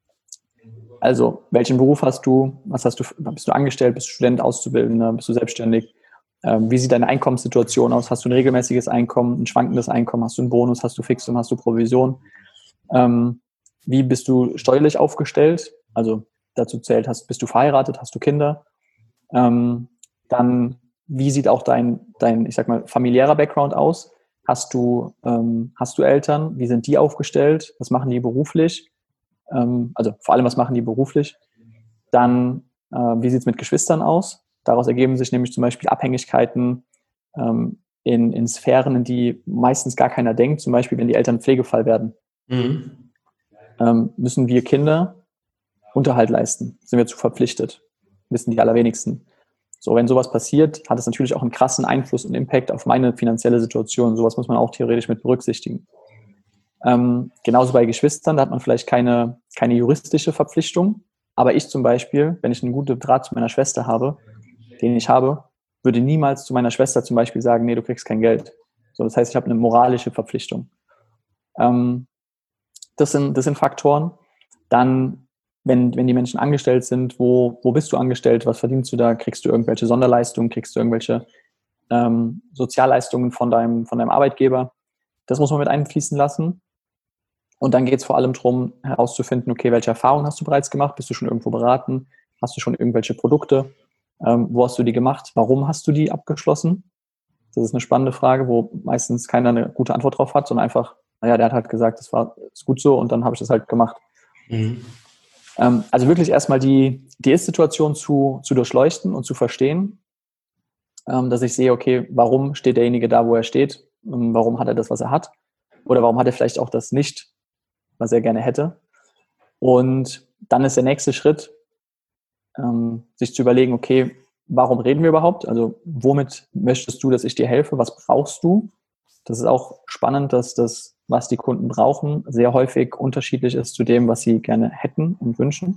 Also, welchen Beruf hast du? Was hast du? Bist du angestellt? Bist du Student, Auszubildender? Bist du selbstständig? Ähm, wie sieht deine Einkommenssituation aus? Hast du ein regelmäßiges Einkommen, ein schwankendes Einkommen? Hast du einen Bonus? Hast du Fixum? Hast du Provision? Ähm, wie bist du steuerlich aufgestellt? Also, dazu zählt, hast, bist du verheiratet? Hast du Kinder? Ähm, dann, wie sieht auch dein, dein, ich sag mal, familiärer Background aus? Hast du, ähm, hast du Eltern? Wie sind die aufgestellt? Was machen die beruflich? Ähm, also vor allem, was machen die beruflich? Dann, äh, wie sieht es mit Geschwistern aus? Daraus ergeben sich nämlich zum Beispiel Abhängigkeiten ähm, in, in Sphären, in die meistens gar keiner denkt. Zum Beispiel, wenn die Eltern Pflegefall werden, mhm. ähm, müssen wir Kinder Unterhalt leisten. Sind wir zu verpflichtet. Wissen die allerwenigsten. So, wenn sowas passiert, hat es natürlich auch einen krassen Einfluss und Impact auf meine finanzielle Situation. Sowas muss man auch theoretisch mit berücksichtigen. Ähm, genauso bei Geschwistern, da hat man vielleicht keine, keine juristische Verpflichtung. Aber ich zum Beispiel, wenn ich einen guten Draht zu meiner Schwester habe, den ich habe, würde niemals zu meiner Schwester zum Beispiel sagen, nee, du kriegst kein Geld. So, das heißt, ich habe eine moralische Verpflichtung. Ähm, das sind, das sind Faktoren. Dann, wenn, wenn die Menschen angestellt sind, wo, wo bist du angestellt? Was verdienst du da? Kriegst du irgendwelche Sonderleistungen? Kriegst du irgendwelche ähm, Sozialleistungen von deinem, von deinem Arbeitgeber? Das muss man mit einfließen lassen. Und dann geht es vor allem darum, herauszufinden, okay, welche Erfahrungen hast du bereits gemacht? Bist du schon irgendwo beraten? Hast du schon irgendwelche Produkte? Ähm, wo hast du die gemacht? Warum hast du die abgeschlossen? Das ist eine spannende Frage, wo meistens keiner eine gute Antwort drauf hat, sondern einfach, naja, der hat halt gesagt, das war ist gut so und dann habe ich das halt gemacht. Mhm. Ähm, also wirklich erstmal die, die Ist-Situation zu, zu durchleuchten und zu verstehen, ähm, dass ich sehe, okay, warum steht derjenige da, wo er steht? Ähm, warum hat er das, was er hat? Oder warum hat er vielleicht auch das nicht, was er gerne hätte? Und dann ist der nächste Schritt, ähm, sich zu überlegen, okay, warum reden wir überhaupt? Also womit möchtest du, dass ich dir helfe? Was brauchst du? Das ist auch spannend, dass das, was die Kunden brauchen, sehr häufig unterschiedlich ist zu dem, was sie gerne hätten und wünschen.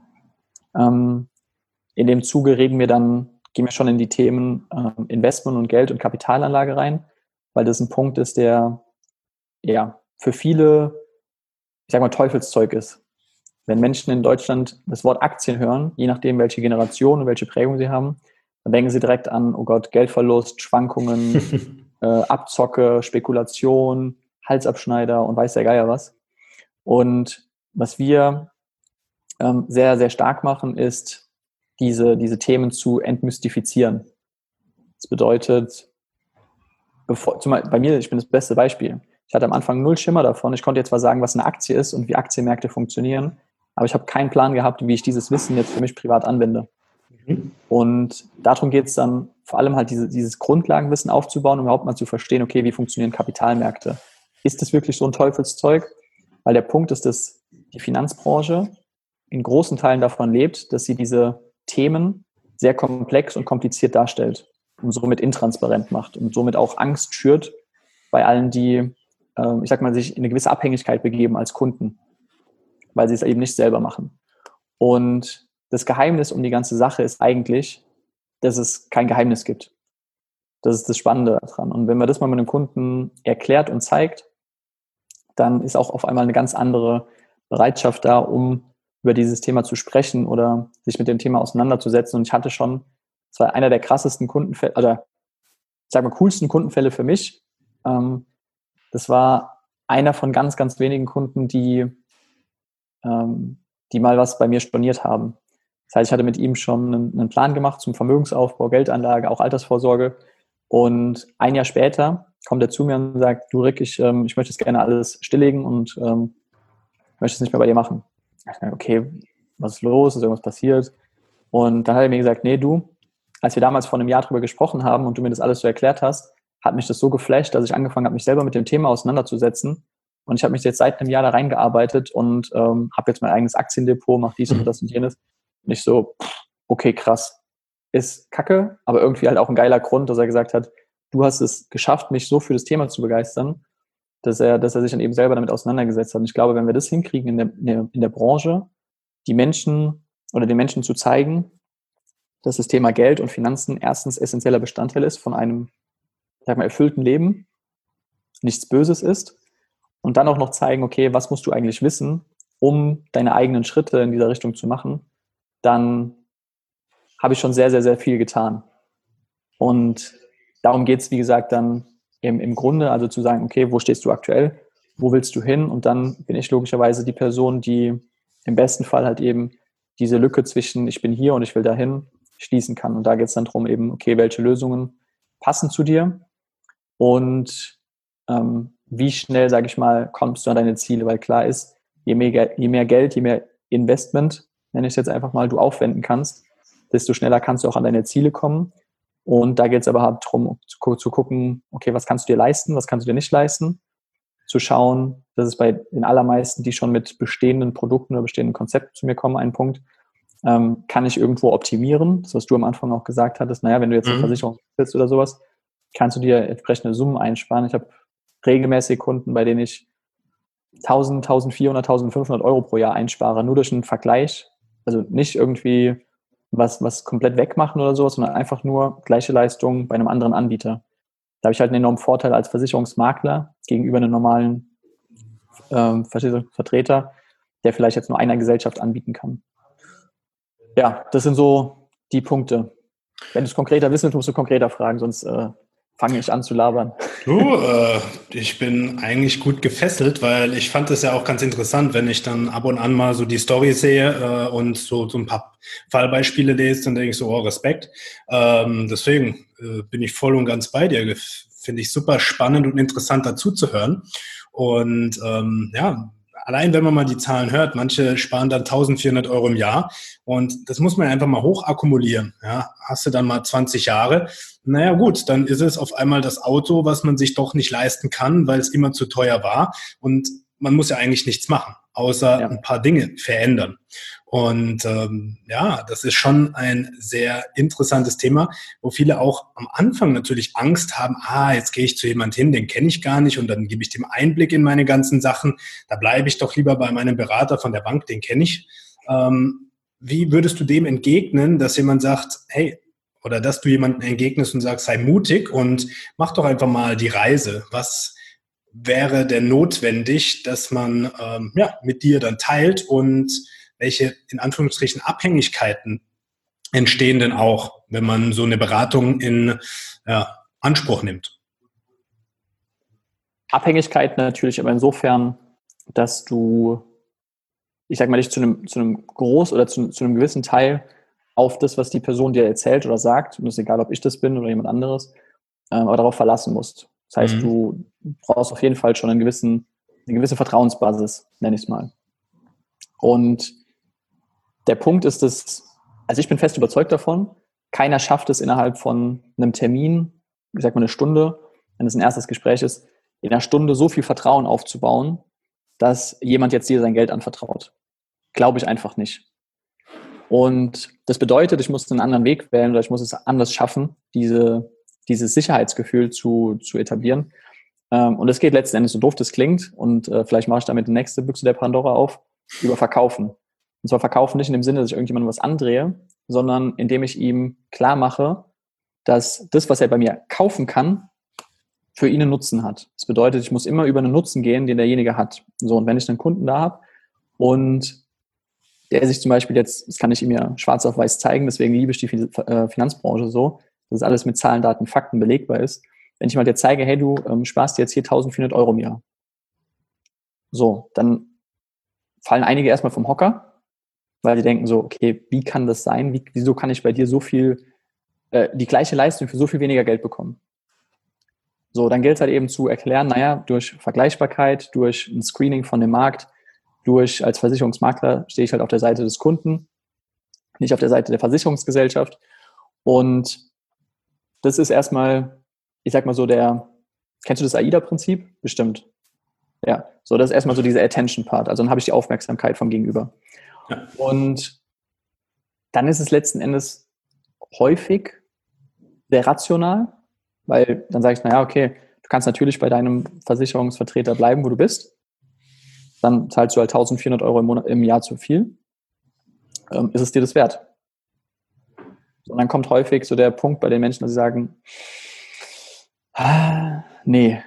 Ähm, in dem Zuge reden wir dann, gehen wir schon in die Themen ähm, Investment und Geld und Kapitalanlage rein, weil das ein Punkt ist, der ja für viele, ich sag mal, Teufelszeug ist. Wenn Menschen in Deutschland das Wort Aktien hören, je nachdem, welche Generation und welche Prägung sie haben, dann denken sie direkt an, oh Gott, Geldverlust, Schwankungen, äh, Abzocke, Spekulation, Halsabschneider und weiß der Geier was. Und was wir ähm, sehr, sehr stark machen, ist, diese, diese Themen zu entmystifizieren. Das bedeutet, bevor, zum Beispiel bei mir, ich bin das beste Beispiel. Ich hatte am Anfang null Schimmer davon. Ich konnte jetzt zwar sagen, was eine Aktie ist und wie Aktienmärkte funktionieren, aber ich habe keinen Plan gehabt, wie ich dieses Wissen jetzt für mich privat anwende. Mhm. Und darum geht es dann vor allem halt diese, dieses Grundlagenwissen aufzubauen, um überhaupt mal zu verstehen, okay, wie funktionieren Kapitalmärkte? Ist das wirklich so ein Teufelszeug? Weil der Punkt ist, dass die Finanzbranche in großen Teilen davon lebt, dass sie diese Themen sehr komplex und kompliziert darstellt und somit intransparent macht und somit auch Angst schürt bei allen, die, äh, ich sag mal, sich in eine gewisse Abhängigkeit begeben als Kunden, weil sie es eben nicht selber machen. Und das Geheimnis um die ganze Sache ist eigentlich, dass es kein Geheimnis gibt. Das ist das Spannende daran. Und wenn man das mal mit einem Kunden erklärt und zeigt, dann ist auch auf einmal eine ganz andere Bereitschaft da, um über dieses Thema zu sprechen oder sich mit dem Thema auseinanderzusetzen. Und ich hatte schon, das war einer der krassesten Kundenfälle, oder ich sage mal coolsten Kundenfälle für mich. Ähm, das war einer von ganz, ganz wenigen Kunden, die, ähm, die mal was bei mir storniert haben. Das heißt, ich hatte mit ihm schon einen, einen Plan gemacht zum Vermögensaufbau, Geldanlage, auch Altersvorsorge. Und ein Jahr später kommt er zu mir und sagt, du Rick, ich, ähm, ich möchte es gerne alles stilllegen und ähm, möchte es nicht mehr bei dir machen. Ich dachte, okay, was ist los? Ist irgendwas passiert? Und dann hat er mir gesagt, nee, du, als wir damals vor einem Jahr drüber gesprochen haben und du mir das alles so erklärt hast, hat mich das so geflasht, dass ich angefangen habe, mich selber mit dem Thema auseinanderzusetzen. Und ich habe mich jetzt seit einem Jahr da reingearbeitet und ähm, habe jetzt mein eigenes Aktiendepot, mache dies und das und jenes. Und ich so, okay, krass. Ist kacke, aber irgendwie halt auch ein geiler Grund, dass er gesagt hat, du hast es geschafft, mich so für das Thema zu begeistern, dass er, dass er sich dann eben selber damit auseinandergesetzt hat. Und ich glaube, wenn wir das hinkriegen in der, in der, in der Branche, die Menschen oder den Menschen zu zeigen, dass das Thema Geld und Finanzen erstens essentieller Bestandteil ist von einem, sag mal, erfüllten Leben, nichts Böses ist, und dann auch noch zeigen, okay, was musst du eigentlich wissen, um deine eigenen Schritte in dieser Richtung zu machen, dann habe ich schon sehr, sehr, sehr viel getan. Und darum geht es, wie gesagt, dann im, im Grunde, also zu sagen, okay, wo stehst du aktuell, wo willst du hin? Und dann bin ich logischerweise die Person, die im besten Fall halt eben diese Lücke zwischen ich bin hier und ich will dahin schließen kann. Und da geht es dann darum eben, okay, welche Lösungen passen zu dir und ähm, wie schnell, sage ich mal, kommst du an deine Ziele, weil klar ist, je mehr, je mehr Geld, je mehr Investment, nenne ich es jetzt einfach mal, du aufwenden kannst, desto schneller kannst du auch an deine Ziele kommen. Und da geht es aber halt darum, zu, zu gucken, okay, was kannst du dir leisten, was kannst du dir nicht leisten, zu schauen, das ist bei den allermeisten, die schon mit bestehenden Produkten oder bestehenden Konzepten zu mir kommen, ein Punkt, ähm, kann ich irgendwo optimieren, das, was du am Anfang auch gesagt hattest, naja, wenn du jetzt eine mhm. Versicherung willst oder sowas, kannst du dir entsprechende Summen einsparen. Ich habe regelmäßig Kunden, bei denen ich tausend, eintausendvierhundert, eintausendfünfhundert Euro pro Jahr einspare, nur durch einen Vergleich, also nicht irgendwie was, was komplett wegmachen oder sowas, sondern einfach nur gleiche Leistung bei einem anderen Anbieter. Da habe ich halt einen enormen Vorteil als Versicherungsmakler gegenüber einem normalen ähm, Vertreter, der vielleicht jetzt nur einer Gesellschaft anbieten kann. Ja, das sind so die Punkte. Wenn du es konkreter wissen willst, musst du konkreter fragen, sonst äh, fange ich an zu labern. Du, äh, ich bin eigentlich gut gefesselt, weil ich fand es ja auch ganz interessant, wenn ich dann ab und an mal so die Story sehe äh, und so, so ein paar Fallbeispiele lese, dann denke ich so, oh, Respekt. Ähm, deswegen äh, bin ich voll und ganz bei dir. Finde ich super spannend und interessant dazu zu hören. Und ähm, ja, allein wenn man mal die Zahlen hört, manche sparen dann eintausendvierhundert Euro im Jahr und das muss man einfach mal hoch akkumulieren. Ja, hast du dann mal zwanzig Jahre, naja gut, dann ist es auf einmal das Auto, was man sich doch nicht leisten kann, weil es immer zu teuer war und man muss ja eigentlich nichts machen, außer ja. ein paar Dinge verändern. Und ähm, ja, das ist schon ein sehr interessantes Thema, wo viele auch am Anfang natürlich Angst haben, ah, jetzt gehe ich zu jemand hin, den kenne ich gar nicht und dann gebe ich dem Einblick in meine ganzen Sachen. Da bleibe ich doch lieber bei meinem Berater von der Bank, den kenne ich. Ähm, wie würdest du dem entgegnen, dass jemand sagt, hey, oder dass du jemandem entgegnest und sagst, sei mutig und mach doch einfach mal die Reise. Was wäre denn notwendig, dass man ähm, ja, mit dir dann teilt und welche in Anführungsstrichen Abhängigkeiten entstehen denn auch, wenn man so eine Beratung in ja, Anspruch nimmt? Abhängigkeit natürlich aber insofern, dass du, ich sag mal, dich zu einem, zu einem Groß- oder zu, zu einem gewissen Teil auf das, was die Person dir erzählt oder sagt, und es ist egal, ob ich das bin oder jemand anderes, ähm, aber darauf verlassen musst. Das heißt, mhm. du brauchst auf jeden Fall schon einen gewissen, eine gewisse Vertrauensbasis, nenne ich es mal. Und der Punkt ist, dass, also ich bin fest überzeugt davon, keiner schafft es innerhalb von einem Termin, ich sag mal eine Stunde, wenn es ein erstes Gespräch ist, in einer Stunde so viel Vertrauen aufzubauen, dass jemand jetzt dir sein Geld anvertraut. Glaube ich einfach nicht. Und das bedeutet, ich muss einen anderen Weg wählen oder ich muss es anders schaffen, diese, dieses Sicherheitsgefühl zu, zu etablieren. Und es geht letzten Endes, so doof das klingt, und vielleicht mache ich damit die nächste Büchse der Pandora auf, über Verkaufen. Und zwar Verkaufen nicht in dem Sinne, dass ich irgendjemandem was andrehe, sondern indem ich ihm klar mache, dass das, was er bei mir kaufen kann, für ihn einen Nutzen hat. Das bedeutet, ich muss immer über einen Nutzen gehen, den derjenige hat. So, und wenn ich einen Kunden da habe und der sich zum Beispiel jetzt, das kann ich ihm ja schwarz auf weiß zeigen, deswegen liebe ich die Finanzbranche so, dass alles mit Zahlen, Daten, Fakten belegbar ist. Wenn ich mal dir zeige, hey, du ähm, sparst dir jetzt hier eintausendvierhundert Euro im Jahr. So, dann fallen einige erstmal vom Hocker, weil die denken so, okay, wie kann das sein? Wie, wieso kann ich bei dir so viel, äh, die gleiche Leistung für so viel weniger Geld bekommen? So, dann gilt es halt eben zu erklären, naja, durch Vergleichbarkeit, durch ein Screening von dem Markt, durch, als Versicherungsmakler stehe ich halt auf der Seite des Kunden, nicht auf der Seite der Versicherungsgesellschaft. Und das ist erstmal, ich sag mal so, der, kennst du das AIDA-Prinzip? Bestimmt. Ja, so, das ist erstmal so dieser Attention-Part. Also dann habe ich die Aufmerksamkeit vom Gegenüber. Ja. Und dann ist es letzten Endes häufig sehr rational, weil dann sage ich, naja, okay, du kannst natürlich bei deinem Versicherungsvertreter bleiben, wo du bist. Dann zahlst du halt eintausendvierhundert Euro im, Monat, im Jahr zu viel. Ähm, ist es dir das wert? Und dann kommt häufig so der Punkt bei den Menschen, dass sie sagen, ah, nee.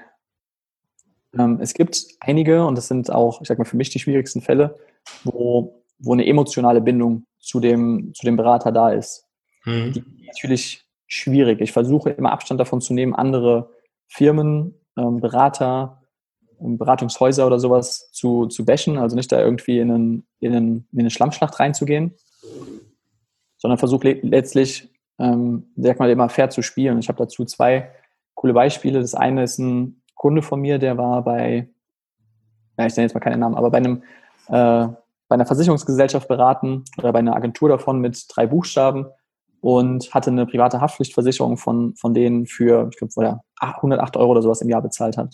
Ähm, es gibt einige, und das sind auch, ich sag mal, für mich die schwierigsten Fälle, wo, wo eine emotionale Bindung zu dem, zu dem Berater da ist. Mhm. Die ist natürlich schwierig. Ich versuche immer Abstand davon zu nehmen, andere Firmen, ähm, Berater, Beratungshäuser oder sowas zu, zu bashen, also nicht da irgendwie in, einen, in, einen, in eine Schlammschlacht reinzugehen, sondern versuche le- letztlich, ähm, sag mal, immer fair zu spielen. Ich habe dazu zwei coole Beispiele. Das eine ist ein Kunde von mir, der war bei, ja, ich nenne jetzt mal keinen Namen, aber bei einem, äh, bei einer Versicherungsgesellschaft beraten oder bei einer Agentur davon mit drei Buchstaben und hatte eine private Haftpflichtversicherung von, von denen für, ich glaube, wo er hundertacht Euro oder sowas im Jahr bezahlt hat.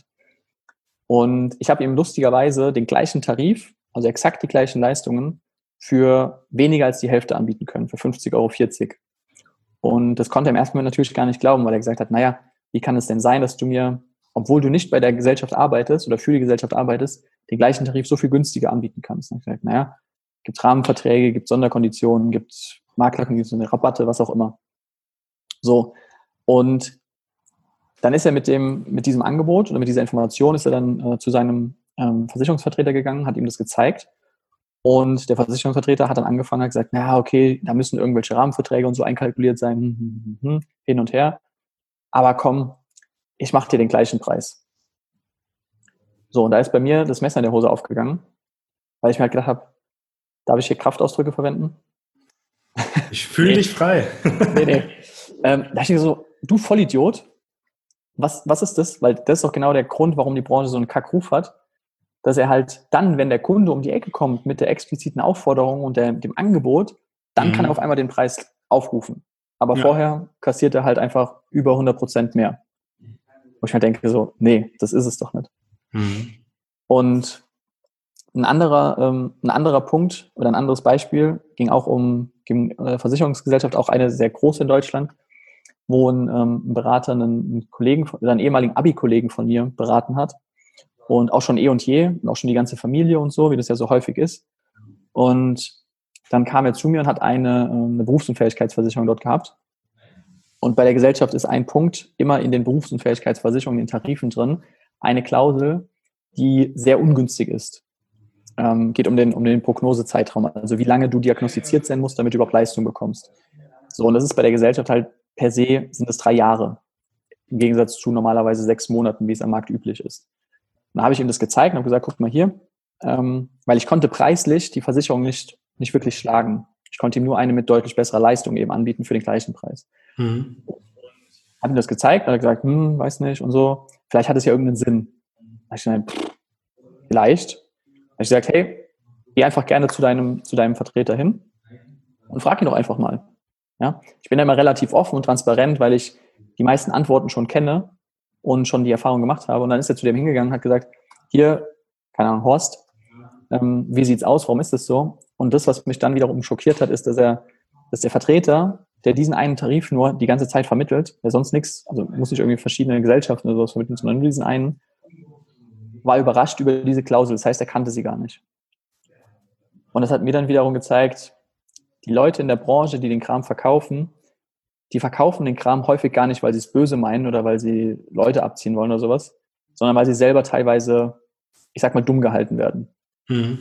Und ich habe ihm lustigerweise den gleichen Tarif, also exakt die gleichen Leistungen, für weniger als die Hälfte anbieten können, für fünfzig Euro vierzig. Und das konnte er im ersten Moment natürlich gar nicht glauben, weil er gesagt hat, naja, wie kann es denn sein, dass du mir, obwohl du nicht bei der Gesellschaft arbeitest oder für die Gesellschaft arbeitest, den gleichen Tarif so viel günstiger anbieten kannst? Und ich habe gesagt, naja, gibt Rahmenverträge, gibt Sonderkonditionen, gibt Maklerkonditionen, Rabatte, was auch immer. So, und dann ist er mit dem, mit diesem Angebot oder mit dieser Information ist er dann äh, zu seinem ähm, Versicherungsvertreter gegangen, hat ihm das gezeigt. Und der Versicherungsvertreter hat dann angefangen, hat gesagt, na okay, da müssen irgendwelche Rahmenverträge und so einkalkuliert sein, hm, hm, hm, hin und her. Aber komm, ich mache dir den gleichen Preis. So, und da ist bei mir das Messer in der Hose aufgegangen, weil ich mir halt gedacht habe, darf ich hier Kraftausdrücke verwenden? Ich fühle nee. dich frei. nee, nee. Ähm, da dachte ich so, du Vollidiot, Was, was ist das? Weil das ist doch genau der Grund, warum die Branche so einen Kackruf hat, dass er halt dann, wenn der Kunde um die Ecke kommt mit der expliziten Aufforderung und der, dem Angebot, dann mhm. kann er auf einmal den Preis aufrufen. Aber ja. vorher kassiert er halt einfach über hundert Prozent mehr. Wo ich halt denke so, nee, das ist es doch nicht. Mhm. Und ein anderer, ähm, ein anderer Punkt oder ein anderes Beispiel ging auch um ging, äh, Versicherungsgesellschaft, auch eine sehr große in Deutschland, wo ein, ähm, ein Berater einen, einen Kollegen, oder einen ehemaligen Abi-Kollegen von mir beraten hat und auch schon eh und je und auch schon die ganze Familie und so, wie das ja so häufig ist. Und dann kam er zu mir und hat eine, eine Berufsunfähigkeitsversicherung dort gehabt. Und bei der Gesellschaft ist ein Punkt immer in den Berufsunfähigkeitsversicherungen, in den Tarifen drin, eine Klausel, die sehr ungünstig ist. Ähm, geht um den, um den Prognosezeitraum, also wie lange du diagnostiziert sein musst, damit du überhaupt Leistung bekommst. So, und das ist bei der Gesellschaft halt per se, sind es drei Jahre, im Gegensatz zu normalerweise sechs Monaten, wie es am Markt üblich ist. Dann habe ich ihm das gezeigt und habe gesagt, guck mal hier, ähm, weil ich konnte preislich die Versicherung nicht, nicht wirklich schlagen. Ich konnte ihm nur eine mit deutlich besserer Leistung eben anbieten für den gleichen Preis. Mhm. Habe ihm das gezeigt, hat er gesagt, hm, weiß nicht und so, vielleicht hat es ja irgendeinen Sinn. Da habe ich gesagt, pff, vielleicht. Da habe ich gesagt, hey, geh einfach gerne zu deinem, zu deinem Vertreter hin und frag ihn doch einfach mal. Ja? Ich bin da immer relativ offen und transparent, weil ich die meisten Antworten schon kenne und schon die Erfahrung gemacht habe. Und dann ist er zu dem hingegangen und hat gesagt, hier, keine Ahnung, Horst, ähm, wie sieht's aus, warum ist das so? Und das, was mich dann wiederum schockiert hat, ist, dass er, dass der Vertreter, der diesen einen Tarif nur die ganze Zeit vermittelt, der sonst nichts, also muss nicht irgendwie verschiedene Gesellschaften oder sowas vermitteln, sondern nur diesen einen, war überrascht über diese Klausel. Das heißt, er kannte sie gar nicht. Und das hat mir dann wiederum gezeigt, die Leute in der Branche, die den Kram verkaufen, die verkaufen den Kram häufig gar nicht, weil sie es böse meinen oder weil sie Leute abziehen wollen oder sowas, sondern weil sie selber teilweise, ich sag mal, dumm gehalten werden. Mhm.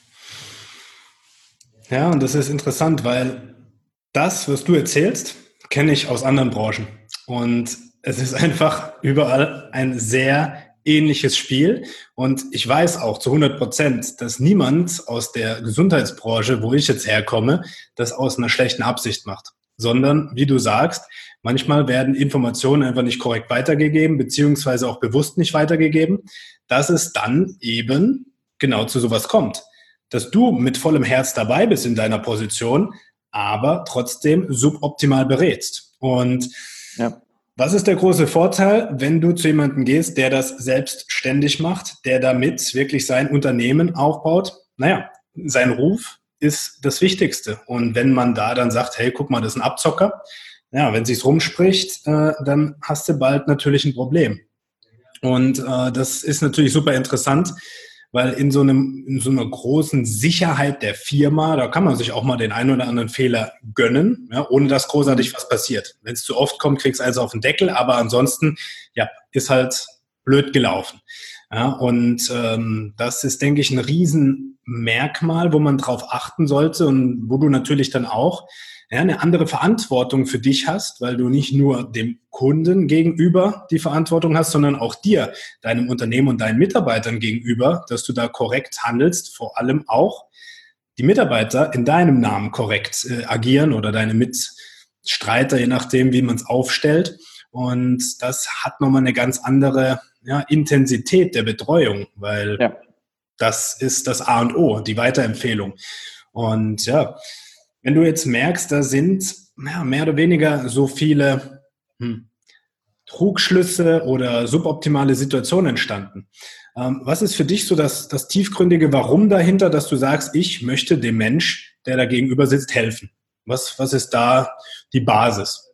Ja, und das ist interessant, weil das, was du erzählst, kenne ich aus anderen Branchen. Und es ist einfach überall ein sehr ähnliches Spiel. Und ich weiß auch zu hundert Prozent, dass niemand aus der Gesundheitsbranche, wo ich jetzt herkomme, das aus einer schlechten Absicht macht. Sondern, wie du sagst, manchmal werden Informationen einfach nicht korrekt weitergegeben, beziehungsweise auch bewusst nicht weitergegeben, dass es dann eben genau zu sowas kommt. Dass du mit vollem Herz dabei bist in deiner Position, aber trotzdem suboptimal berätst. Und ja. Was ist der große Vorteil, wenn du zu jemandem gehst, der das selbstständig macht, der damit wirklich sein Unternehmen aufbaut? Naja, sein Ruf ist das Wichtigste. Und wenn man da dann sagt, hey, guck mal, das ist ein Abzocker, ja, wenn sich's rumspricht, äh, dann hast du bald natürlich ein Problem. Und äh, das ist natürlich super interessant, weil in so einem, in so einer großen Sicherheit der Firma, da kann man sich auch mal den einen oder anderen Fehler gönnen, ja, ohne dass großartig was passiert. Wenn es zu oft kommt, kriegst du also auf den Deckel, aber ansonsten, ja, ist halt blöd gelaufen. Ja, und ähm, das ist, denke ich, ein Riesenmerkmal, wo man drauf achten sollte und wo du natürlich dann auch ja, eine andere Verantwortung für dich hast, weil du nicht nur dem Kunden gegenüber die Verantwortung hast, sondern auch dir, deinem Unternehmen und deinen Mitarbeitern gegenüber, dass du da korrekt handelst, vor allem auch die Mitarbeiter in deinem Namen korrekt äh, agieren oder deine Mitstreiter, je nachdem, wie man es aufstellt. Und das hat nochmal eine ganz andere ja, Intensität der Betreuung, weil ja. das ist das A und O, die Weiterempfehlung. Und ja, wenn du jetzt merkst, da sind ja, mehr oder weniger so viele hm, Trugschlüsse oder suboptimale Situationen entstanden. Ähm, was ist für dich so das, das tiefgründige Warum dahinter, dass du sagst, ich möchte dem Mensch, der da gegenüber sitzt, helfen? Was, was ist da die Basis?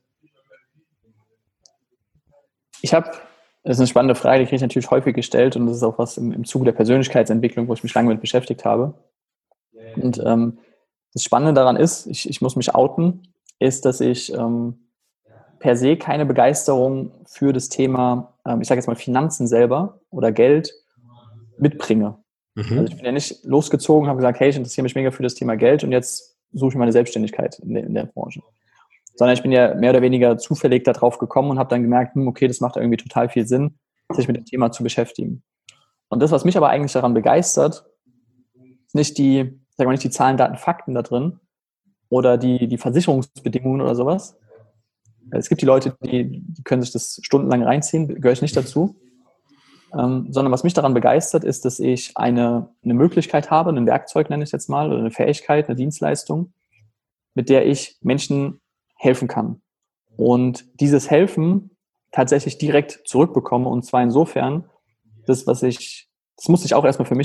Ich habe, das ist eine spannende Frage, die kriege ich natürlich häufig gestellt und das ist auch was im, im Zuge der Persönlichkeitsentwicklung, wo ich mich lange mit beschäftigt habe. Und ähm, das Spannende daran ist, ich, ich muss mich outen, ist, dass ich ähm, per se keine Begeisterung für das Thema, ähm, ich sage jetzt mal Finanzen selber oder Geld mitbringe. Mhm. Also ich bin ja nicht losgezogen, habe gesagt, hey, ich interessiere mich mega für das Thema Geld und jetzt suche ich meine Selbstständigkeit in der, in der Branche. Sondern ich bin ja mehr oder weniger zufällig da drauf gekommen und habe dann gemerkt, hm, okay, das macht irgendwie total viel Sinn, sich mit dem Thema zu beschäftigen. Und das, was mich aber eigentlich daran begeistert, ist nicht die Sag mal nicht die Zahlen, Daten, Fakten da drin oder die, die Versicherungsbedingungen oder sowas. Es gibt die Leute, die, die können sich das stundenlang reinziehen, gehöre ich nicht dazu. Ähm, sondern was mich daran begeistert, ist, dass ich eine, eine Möglichkeit habe, ein Werkzeug nenne ich es jetzt mal, oder eine Fähigkeit, eine Dienstleistung, mit der ich Menschen helfen kann. Und dieses Helfen tatsächlich direkt zurückbekomme und zwar insofern, das, was ich, das musste ich auch erstmal für mich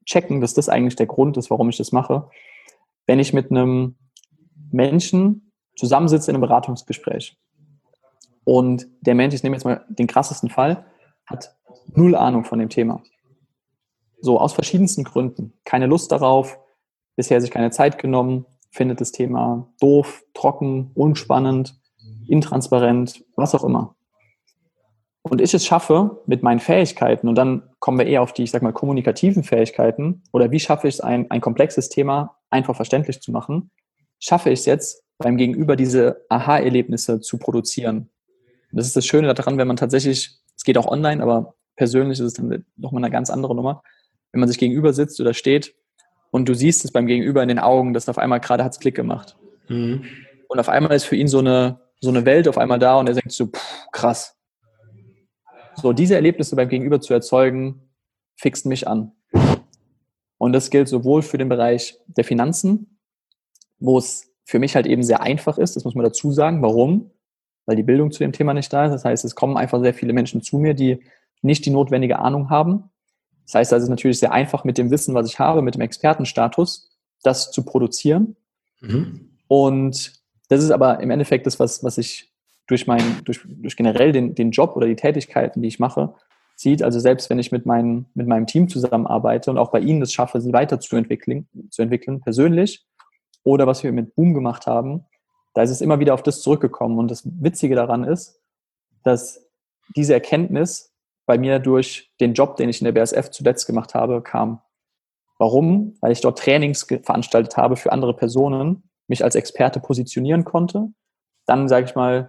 checken, dass das eigentlich der Grund ist, warum ich das mache. Wenn ich mit einem Menschen zusammensitze in einem Beratungsgespräch und der Mensch, ich nehme jetzt mal den krassesten Fall, hat null Ahnung von dem Thema. So, aus verschiedensten Gründen. Keine Lust darauf, bisher sich keine Zeit genommen, findet das Thema doof, trocken, unspannend, intransparent, was auch immer. Und ich es schaffe, mit meinen Fähigkeiten, und dann kommen wir eher auf die, ich sag mal, kommunikativen Fähigkeiten, oder wie schaffe ich es, ein, ein komplexes Thema einfach verständlich zu machen, schaffe ich es jetzt, beim Gegenüber diese Aha-Erlebnisse zu produzieren. Und das ist das Schöne daran, wenn man tatsächlich, es geht auch online, aber persönlich ist es dann nochmal eine ganz andere Nummer, wenn man sich gegenüber sitzt oder steht und du siehst es beim Gegenüber in den Augen, dass auf einmal gerade hat es Klick gemacht. Mhm. Und auf einmal ist für ihn so eine, so eine Welt auf einmal da und er denkt so, pff, krass. So, diese Erlebnisse beim Gegenüber zu erzeugen, fixt mich an. Und das gilt sowohl für den Bereich der Finanzen, wo es für mich halt eben sehr einfach ist, das muss man dazu sagen. Warum? Weil die Bildung zu dem Thema nicht da ist. Das heißt, es kommen einfach sehr viele Menschen zu mir, die nicht die notwendige Ahnung haben. Das heißt, es ist natürlich sehr einfach, mit dem Wissen, was ich habe, mit dem Expertenstatus, das zu produzieren. Mhm. Und das ist aber im Endeffekt das, was, was ich durch, mein, durch, durch generell den, den Job oder die Tätigkeiten, die ich mache, zieht. Also selbst wenn ich mit, mein, mit meinem Team zusammenarbeite und auch bei Ihnen es schaffe, sie weiterzuentwickeln, zu entwickeln, persönlich, oder was wir mit Boom gemacht haben, da ist es immer wieder auf das zurückgekommen. Und das Witzige daran ist, dass diese Erkenntnis bei mir durch den Job, den ich in der B A S F zuletzt gemacht habe, kam. Warum? Weil ich dort Trainings veranstaltet habe für andere Personen, mich als Experte positionieren konnte. Dann, sage ich mal,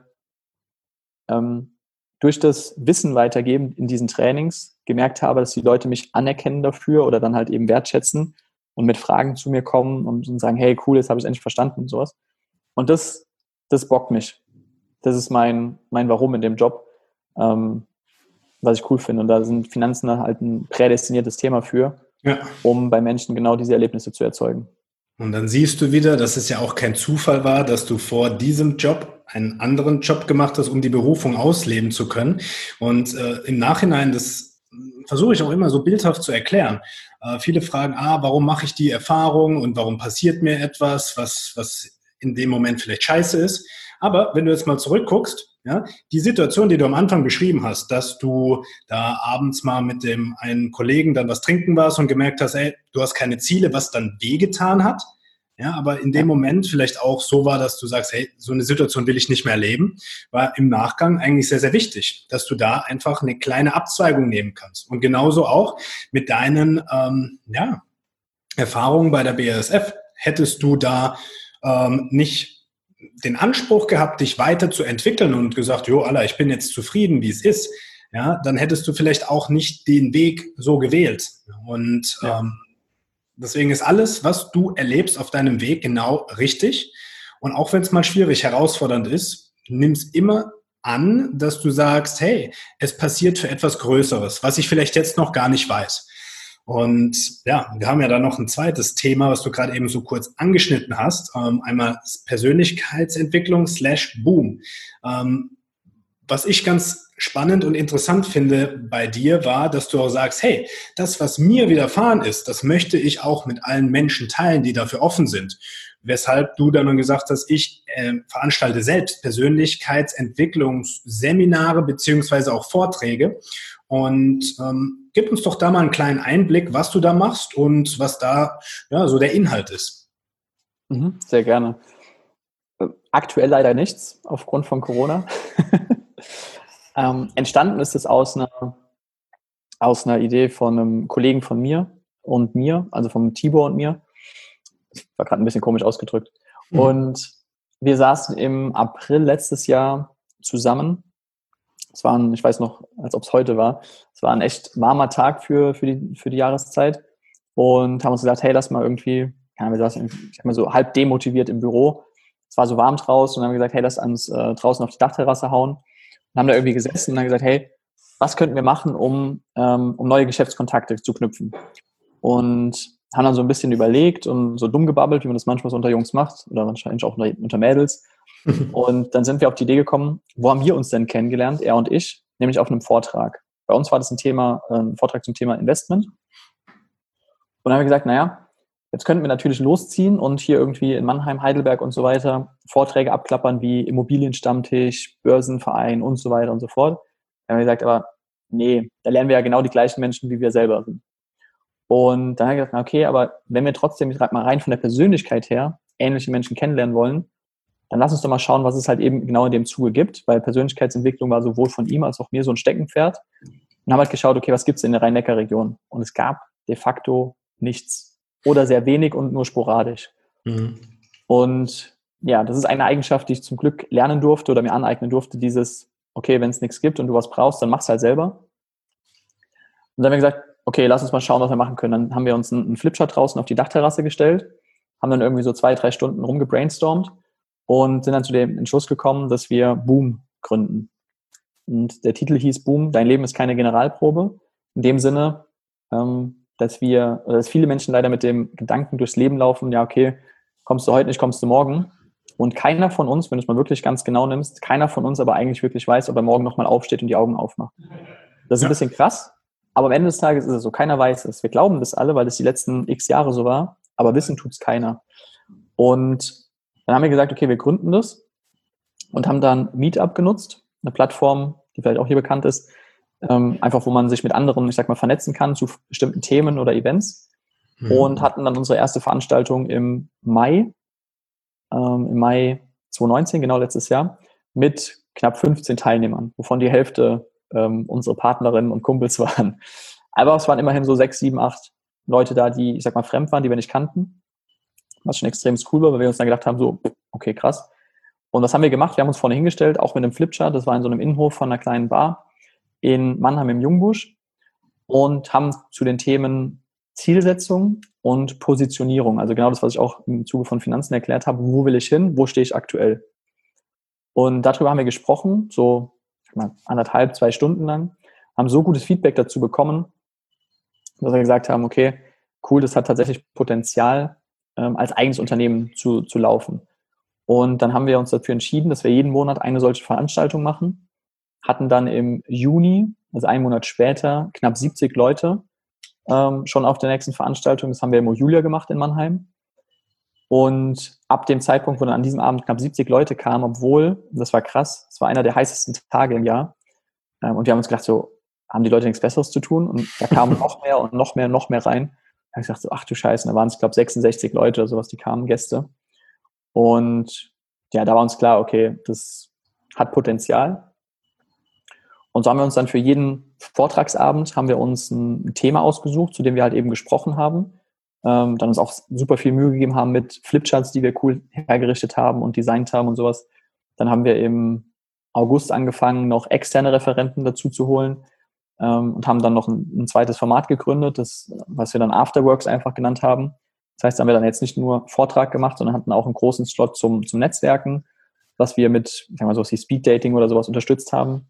ähm, durch das Wissen weitergeben in diesen Trainings gemerkt habe, dass die Leute mich anerkennen dafür oder dann halt eben wertschätzen und mit Fragen zu mir kommen und, und sagen, hey, cool, jetzt habe ich es endlich verstanden und sowas. Und das, das bockt mich. Das ist mein, mein Warum in dem Job, ähm, was ich cool finde. Und da sind Finanzen halt ein prädestiniertes Thema für, ja, um bei Menschen genau diese Erlebnisse zu erzeugen. Und dann siehst du wieder, dass es ja auch kein Zufall war, dass du vor diesem Job einen anderen Job gemacht hast, um die Berufung ausleben zu können. Und äh, im Nachhinein, das versuche ich auch immer so bildhaft zu erklären. Äh, viele fragen, ah, warum mache ich die Erfahrung und warum passiert mir etwas, was, was in dem Moment vielleicht scheiße ist. Aber wenn du jetzt mal zurückguckst, ja, die Situation, die du am Anfang beschrieben hast, dass du da abends mal mit dem einen Kollegen dann was trinken warst und gemerkt hast, ey, du hast keine Ziele, was dann wehgetan hat, ja, aber in dem Moment vielleicht auch so war, dass du sagst, hey, so eine Situation will ich nicht mehr erleben, war im Nachgang eigentlich sehr, sehr wichtig, dass du da einfach eine kleine Abzweigung nehmen kannst. Und genauso auch mit deinen ähm, ja, Erfahrungen bei der B A S F. Hättest du da ähm, nicht den Anspruch gehabt, dich weiterzuentwickeln und gesagt, jo, Alter, ich bin jetzt zufrieden, wie es ist, ja, dann hättest du vielleicht auch nicht den Weg so gewählt. Und ja. ähm, deswegen ist alles, was du erlebst auf deinem Weg, genau richtig. Und auch wenn es mal schwierig, herausfordernd ist, nimm es immer an, dass du sagst, hey, es passiert für etwas Größeres, was ich vielleicht jetzt noch gar nicht weiß. Und ja, wir haben ja da noch ein zweites Thema, was du gerade eben so kurz angeschnitten hast. Ähm, einmal Persönlichkeitsentwicklung slash Boom. Ähm, was ich ganz spannend und interessant finde bei dir war, dass du auch sagst, hey, das, was mir widerfahren ist, das möchte ich auch mit allen Menschen teilen, die dafür offen sind. Weshalb du dann gesagt hast, ich äh, veranstalte selbst Persönlichkeitsentwicklungsseminare beziehungsweise auch Vorträge. Und ähm, gib uns doch da mal einen kleinen Einblick, was du da machst und was da ja, so der Inhalt ist. Mhm, sehr gerne. Aktuell leider nichts, aufgrund von Corona. ähm, entstanden ist es aus einer, aus einer Idee von einem Kollegen von mir und mir, also vom Tibor und mir. Das war gerade ein bisschen komisch ausgedrückt. Mhm. Und wir saßen im April letztes Jahr zusammen. Es war ein, ich weiß noch, als ob es heute war, es war ein echt warmer Tag für, für, die, für die Jahreszeit und haben uns gesagt, hey, lass mal irgendwie, ja, wir saßen, ich sag mal so halb demotiviert im Büro. Es war so warm draußen und dann haben wir gesagt, hey, lass uns äh, draußen auf die Dachterrasse hauen und haben da irgendwie gesessen und dann gesagt, hey, was könnten wir machen, um, ähm, um neue Geschäftskontakte zu knüpfen? Und haben dann so ein bisschen überlegt und so dumm gebabbelt, wie man das manchmal so unter Jungs macht oder wahrscheinlich auch unter Mädels. Und dann sind wir auf die Idee gekommen, wo haben wir uns denn kennengelernt, er und ich, nämlich auf einem Vortrag. Bei uns war das ein Thema, ein Vortrag zum Thema Investment. dann haben wir gesagt, naja, jetzt könnten wir natürlich losziehen und hier irgendwie in Mannheim, Heidelberg und so weiter Vorträge abklappern wie Immobilienstammtisch, Börsenverein und so weiter und so fort. Dann haben wir gesagt, aber nee, da lernen wir ja genau die gleichen Menschen, wie wir selber sind. Und dann haben wir gesagt, okay, aber wenn wir trotzdem mal rein von der Persönlichkeit her ähnliche Menschen kennenlernen wollen, dann lass uns doch mal schauen, was es halt eben genau in dem Zuge gibt, weil Persönlichkeitsentwicklung war sowohl von ihm als auch mir so ein Steckenpferd. Und haben halt geschaut, okay, was gibt es in der Rhein-Neckar-Region? Und es gab de facto nichts oder sehr wenig und nur sporadisch. Mhm. Und ja, das ist eine Eigenschaft, die ich zum Glück lernen durfte oder mir aneignen durfte, dieses, okay, wenn es nichts gibt und du was brauchst, dann mach's halt selber. Und dann haben wir gesagt, okay, lass uns mal schauen, was wir machen können. Dann haben wir uns einen Flipchart draußen auf die Dachterrasse gestellt, haben dann irgendwie so zwei, drei Stunden rumgebrainstormt und sind dann zu dem Entschluss gekommen, dass wir Boom gründen. Und der Titel hieß Boom, dein Leben ist keine Generalprobe. In dem Sinne, ähm, dass wir, oder dass viele Menschen leider mit dem Gedanken durchs Leben laufen, ja, okay, kommst du heute nicht, kommst du morgen. Und keiner von uns, wenn du es mal wirklich ganz genau nimmst, keiner von uns aber eigentlich wirklich weiß, ob er morgen nochmal aufsteht und die Augen aufmacht. Das ist ein bisschen krass, aber am Ende des Tages ist es so, keiner weiß es. Wir glauben das alle, weil das die letzten x Jahre so war, aber wissen tut es keiner. Und dann haben wir gesagt, okay, wir gründen das und haben dann Meetup genutzt, eine Plattform, die vielleicht auch hier bekannt ist, ähm, einfach wo man sich mit anderen, ich sag mal, vernetzen kann zu bestimmten Themen oder Events. Mhm. Und hatten dann unsere erste Veranstaltung im Mai, ähm, im Mai zwanzig neunzehn, genau letztes Jahr, mit knapp fünfzehn Teilnehmern, wovon die Hälfte ähm, unsere Partnerinnen und Kumpels waren. Aber es waren immerhin so sechs, sieben, acht Leute da, die, ich sag mal, fremd waren, die wir nicht kannten. Was schon extrem cool war, weil wir uns dann gedacht haben, so, okay, krass. Und was haben wir gemacht? Wir haben uns vorne hingestellt, auch mit einem Flipchart. Das war in so einem Innenhof von einer kleinen Bar in Mannheim im Jungbusch und haben zu den Themen Zielsetzung und Positionierung, also genau das, was ich auch im Zuge von Finanzen erklärt habe, wo will ich hin, wo stehe ich aktuell? Und darüber haben wir gesprochen, so mal, anderthalb, zwei Stunden lang, haben so gutes Feedback dazu bekommen, dass wir gesagt haben, okay, cool, das hat tatsächlich Potenzial, ähm, als eigenes Unternehmen zu, zu laufen. Und dann haben wir uns dafür entschieden, dass wir jeden Monat eine solche Veranstaltung machen, hatten dann im Juni, also einen Monat später, knapp siebzig Leute ähm, schon auf der nächsten Veranstaltung. Das haben wir im Julia gemacht in Mannheim. Und ab dem Zeitpunkt, wo dann an diesem Abend knapp siebzig Leute kamen, obwohl, das war krass, es war einer der heißesten Tage im Jahr. Ähm, und wir haben uns gedacht, so, haben die Leute nichts Besseres zu tun? Und da kamen noch mehr und noch mehr und noch mehr rein. Da habe ich gedacht, so, ach du Scheiße, da waren es, glaube ich, sechsundsechzig Leute oder sowas, die kamen, Gäste. Und ja, da war uns klar, okay, das hat Potenzial. Und so haben wir uns dann für jeden Vortragsabend haben wir uns ein Thema ausgesucht, zu dem wir halt eben gesprochen haben. Ähm, dann uns auch super viel Mühe gegeben haben mit Flipcharts, die wir cool hergerichtet haben und designt haben und sowas. Dann haben wir im August angefangen, noch externe Referenten dazu zu holen ähm, und haben dann noch ein, ein zweites Format gegründet, das, was wir dann Afterworks einfach genannt haben. Das heißt, da haben wir dann jetzt nicht nur Vortrag gemacht, sondern hatten auch einen großen Slot zum, zum Netzwerken, was wir mit, ich sag mal so, wie Speed Dating oder sowas unterstützt haben.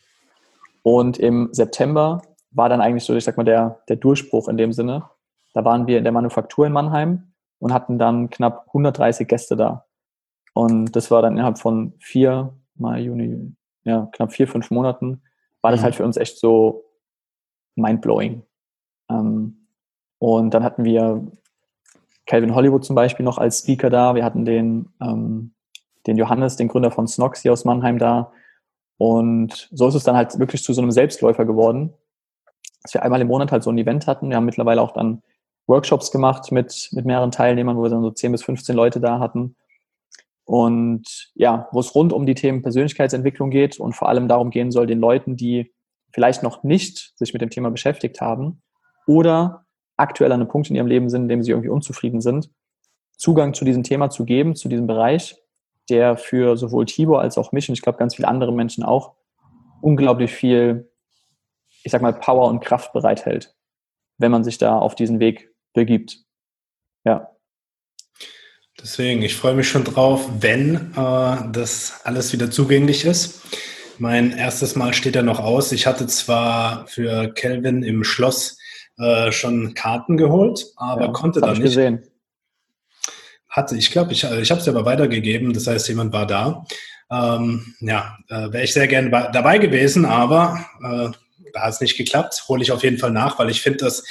Und im September war dann eigentlich so, ich sag mal, der, der Durchbruch in dem Sinne. Da waren wir in der Manufaktur in Mannheim und hatten dann knapp hundertdreißig Gäste da. Und das war dann innerhalb von vier, Mai, Juni, ja, knapp vier, fünf Monaten, war das mhm. halt für uns echt so mindblowing. Ähm, und dann hatten wir Calvin Hollywood zum Beispiel noch als Speaker da. Wir hatten den, ähm, den Johannes, den Gründer von Snox hier aus Mannheim da. Und so ist es dann halt wirklich zu so einem Selbstläufer geworden, dass wir einmal im Monat halt so ein Event hatten. Wir haben mittlerweile auch dann Workshops gemacht mit, mit mehreren Teilnehmern, wo wir dann so zehn bis fünfzehn Leute da hatten. Und ja, wo es rund um die Themen Persönlichkeitsentwicklung geht und vor allem darum gehen soll, den Leuten, die vielleicht noch nicht sich mit dem Thema beschäftigt haben oder aktuell an einem Punkt in ihrem Leben sind, in dem sie irgendwie unzufrieden sind, Zugang zu diesem Thema zu geben, zu diesem Bereich, der für sowohl Tibor als auch mich und ich glaube ganz viele andere Menschen auch unglaublich viel, ich sag mal, Power und Kraft bereithält, wenn man sich da auf diesen Weg begibt. Ja. Deswegen, ich freue mich schon drauf, wenn äh, das alles wieder zugänglich ist. Mein erstes Mal steht ja noch aus. Ich hatte zwar für Calvin im Schloss äh, schon Karten geholt, aber ja, konnte da nicht. Gesehen. Hatte, ich glaube, ich, ich habe es aber weitergegeben, das heißt, jemand war da. Ähm, ja, äh, wäre ich sehr gerne bei, dabei gewesen, aber äh, da hat es nicht geklappt. Hole ich auf jeden Fall nach, weil ich finde das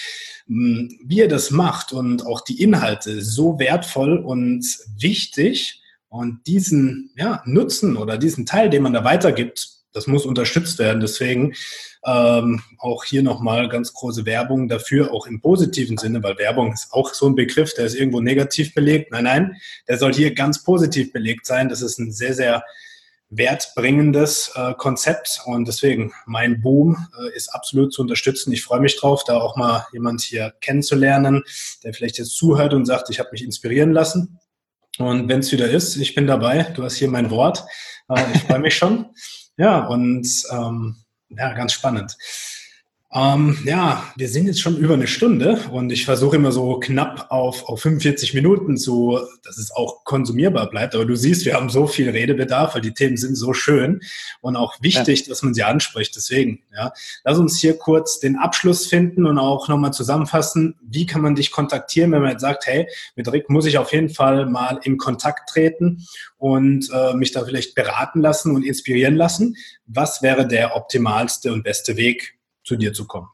wie ihr das macht und auch die Inhalte so wertvoll und wichtig und diesen ja, Nutzen oder diesen Teil, den man da weitergibt, das muss unterstützt werden. Deswegen ähm, auch hier nochmal ganz große Werbung dafür, auch im positiven Sinne, weil Werbung ist auch so ein Begriff, der ist irgendwo negativ belegt. Nein, nein, der soll hier ganz positiv belegt sein. Das ist ein sehr, sehr wertbringendes äh, Konzept und deswegen mein Boom äh, ist absolut zu unterstützen. Ich freue mich drauf, da auch mal jemand hier kennenzulernen, der vielleicht jetzt zuhört und sagt, ich habe mich inspirieren lassen. Und wenn es wieder ist, ich bin dabei. Du hast hier mein Wort. Äh, ich freue mich schon. Ja, und ähm, ja, ganz spannend. Ähm, ja, wir sind jetzt schon über eine Stunde und ich versuche immer so knapp auf, auf fünfundvierzig Minuten zu, dass es auch konsumierbar bleibt. Aber du siehst, wir haben so viel Redebedarf, weil die Themen sind so schön und auch wichtig, ja, dass man sie anspricht. Deswegen, ja, lass uns hier kurz den Abschluss finden und auch nochmal zusammenfassen. Wie kann man dich kontaktieren, wenn man jetzt sagt, hey, mit Rick muss ich auf jeden Fall mal in Kontakt treten und äh, mich da vielleicht beraten lassen und inspirieren lassen? Was wäre der optimalste und beste Weg, zu dir zu kommen?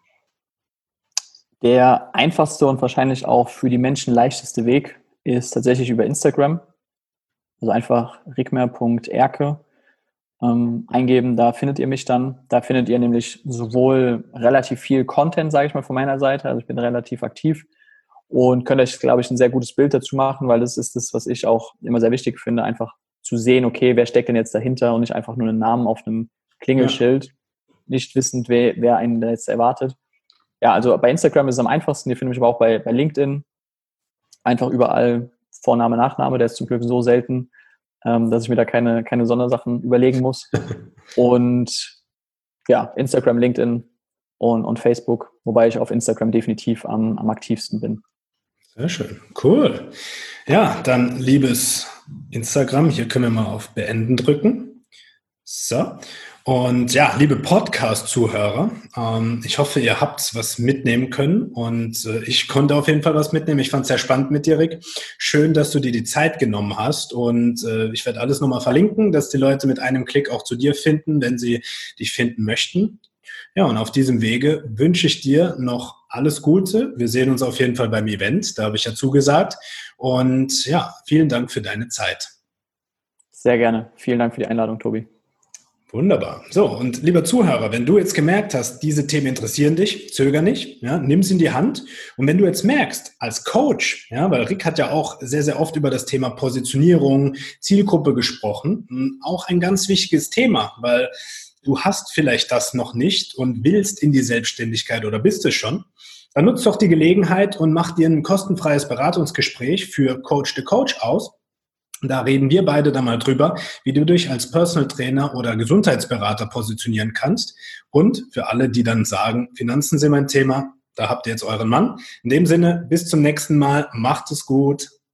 Der einfachste und wahrscheinlich auch für die Menschen leichteste Weg ist tatsächlich über Instagram. Also einfach rickmer punkt erke ähm, eingeben, da findet ihr mich dann. Da findet ihr nämlich sowohl relativ viel Content, sage ich mal, von meiner Seite, also ich bin relativ aktiv und könnt euch, glaube ich, ein sehr gutes Bild dazu machen, weil das ist das, was ich auch immer sehr wichtig finde, einfach zu sehen, okay, wer steckt denn jetzt dahinter und nicht einfach nur einen Namen auf einem Klingelschild, ja, nicht wissend, wer, wer einen da jetzt erwartet. Ja, also bei Instagram ist es am einfachsten. Ihr findet mich aber auch bei, bei LinkedIn. Einfach überall Vorname, Nachname. Der ist zum Glück so selten, ähm, dass ich mir da keine, keine Sondersachen überlegen muss. Und ja, Instagram, LinkedIn und, und Facebook, wobei ich auf Instagram definitiv am, am aktivsten bin. Sehr schön, cool. Ja, dann liebes Instagram, hier können wir mal auf Beenden drücken. So. Und ja, liebe Podcast-Zuhörer, ähm, ich hoffe, ihr habt was mitnehmen können und äh, ich konnte auf jeden Fall was mitnehmen. Ich fand es sehr spannend mit dir, Rick. Schön, dass du dir die Zeit genommen hast und äh, ich werde alles nochmal verlinken, dass die Leute mit einem Klick auch zu dir finden, wenn sie dich finden möchten. Ja, und auf diesem Wege wünsche ich dir noch alles Gute. Wir sehen uns auf jeden Fall beim Event, da habe ich ja zugesagt. Und ja, vielen Dank für deine Zeit. Sehr gerne. Vielen Dank für die Einladung, Tobi. Wunderbar. So, und lieber Zuhörer, wenn du jetzt gemerkt hast, diese Themen interessieren dich, zöger nicht, ja, nimm es in die Hand. Und wenn du jetzt merkst, als Coach, ja, weil Rick hat ja auch sehr, sehr oft über das Thema Positionierung, Zielgruppe gesprochen, auch ein ganz wichtiges Thema, weil du hast vielleicht das noch nicht und willst in die Selbstständigkeit oder bist es schon, dann nutzt doch die Gelegenheit und mach dir ein kostenfreies Beratungsgespräch für Coach the Coach aus. Da reden wir beide dann mal drüber, wie du dich als Personal Trainer oder Gesundheitsberater positionieren kannst. Und für alle, die dann sagen, Finanzen sind mein Thema, da habt ihr jetzt euren Mann. In dem Sinne, bis zum nächsten Mal. Macht es gut.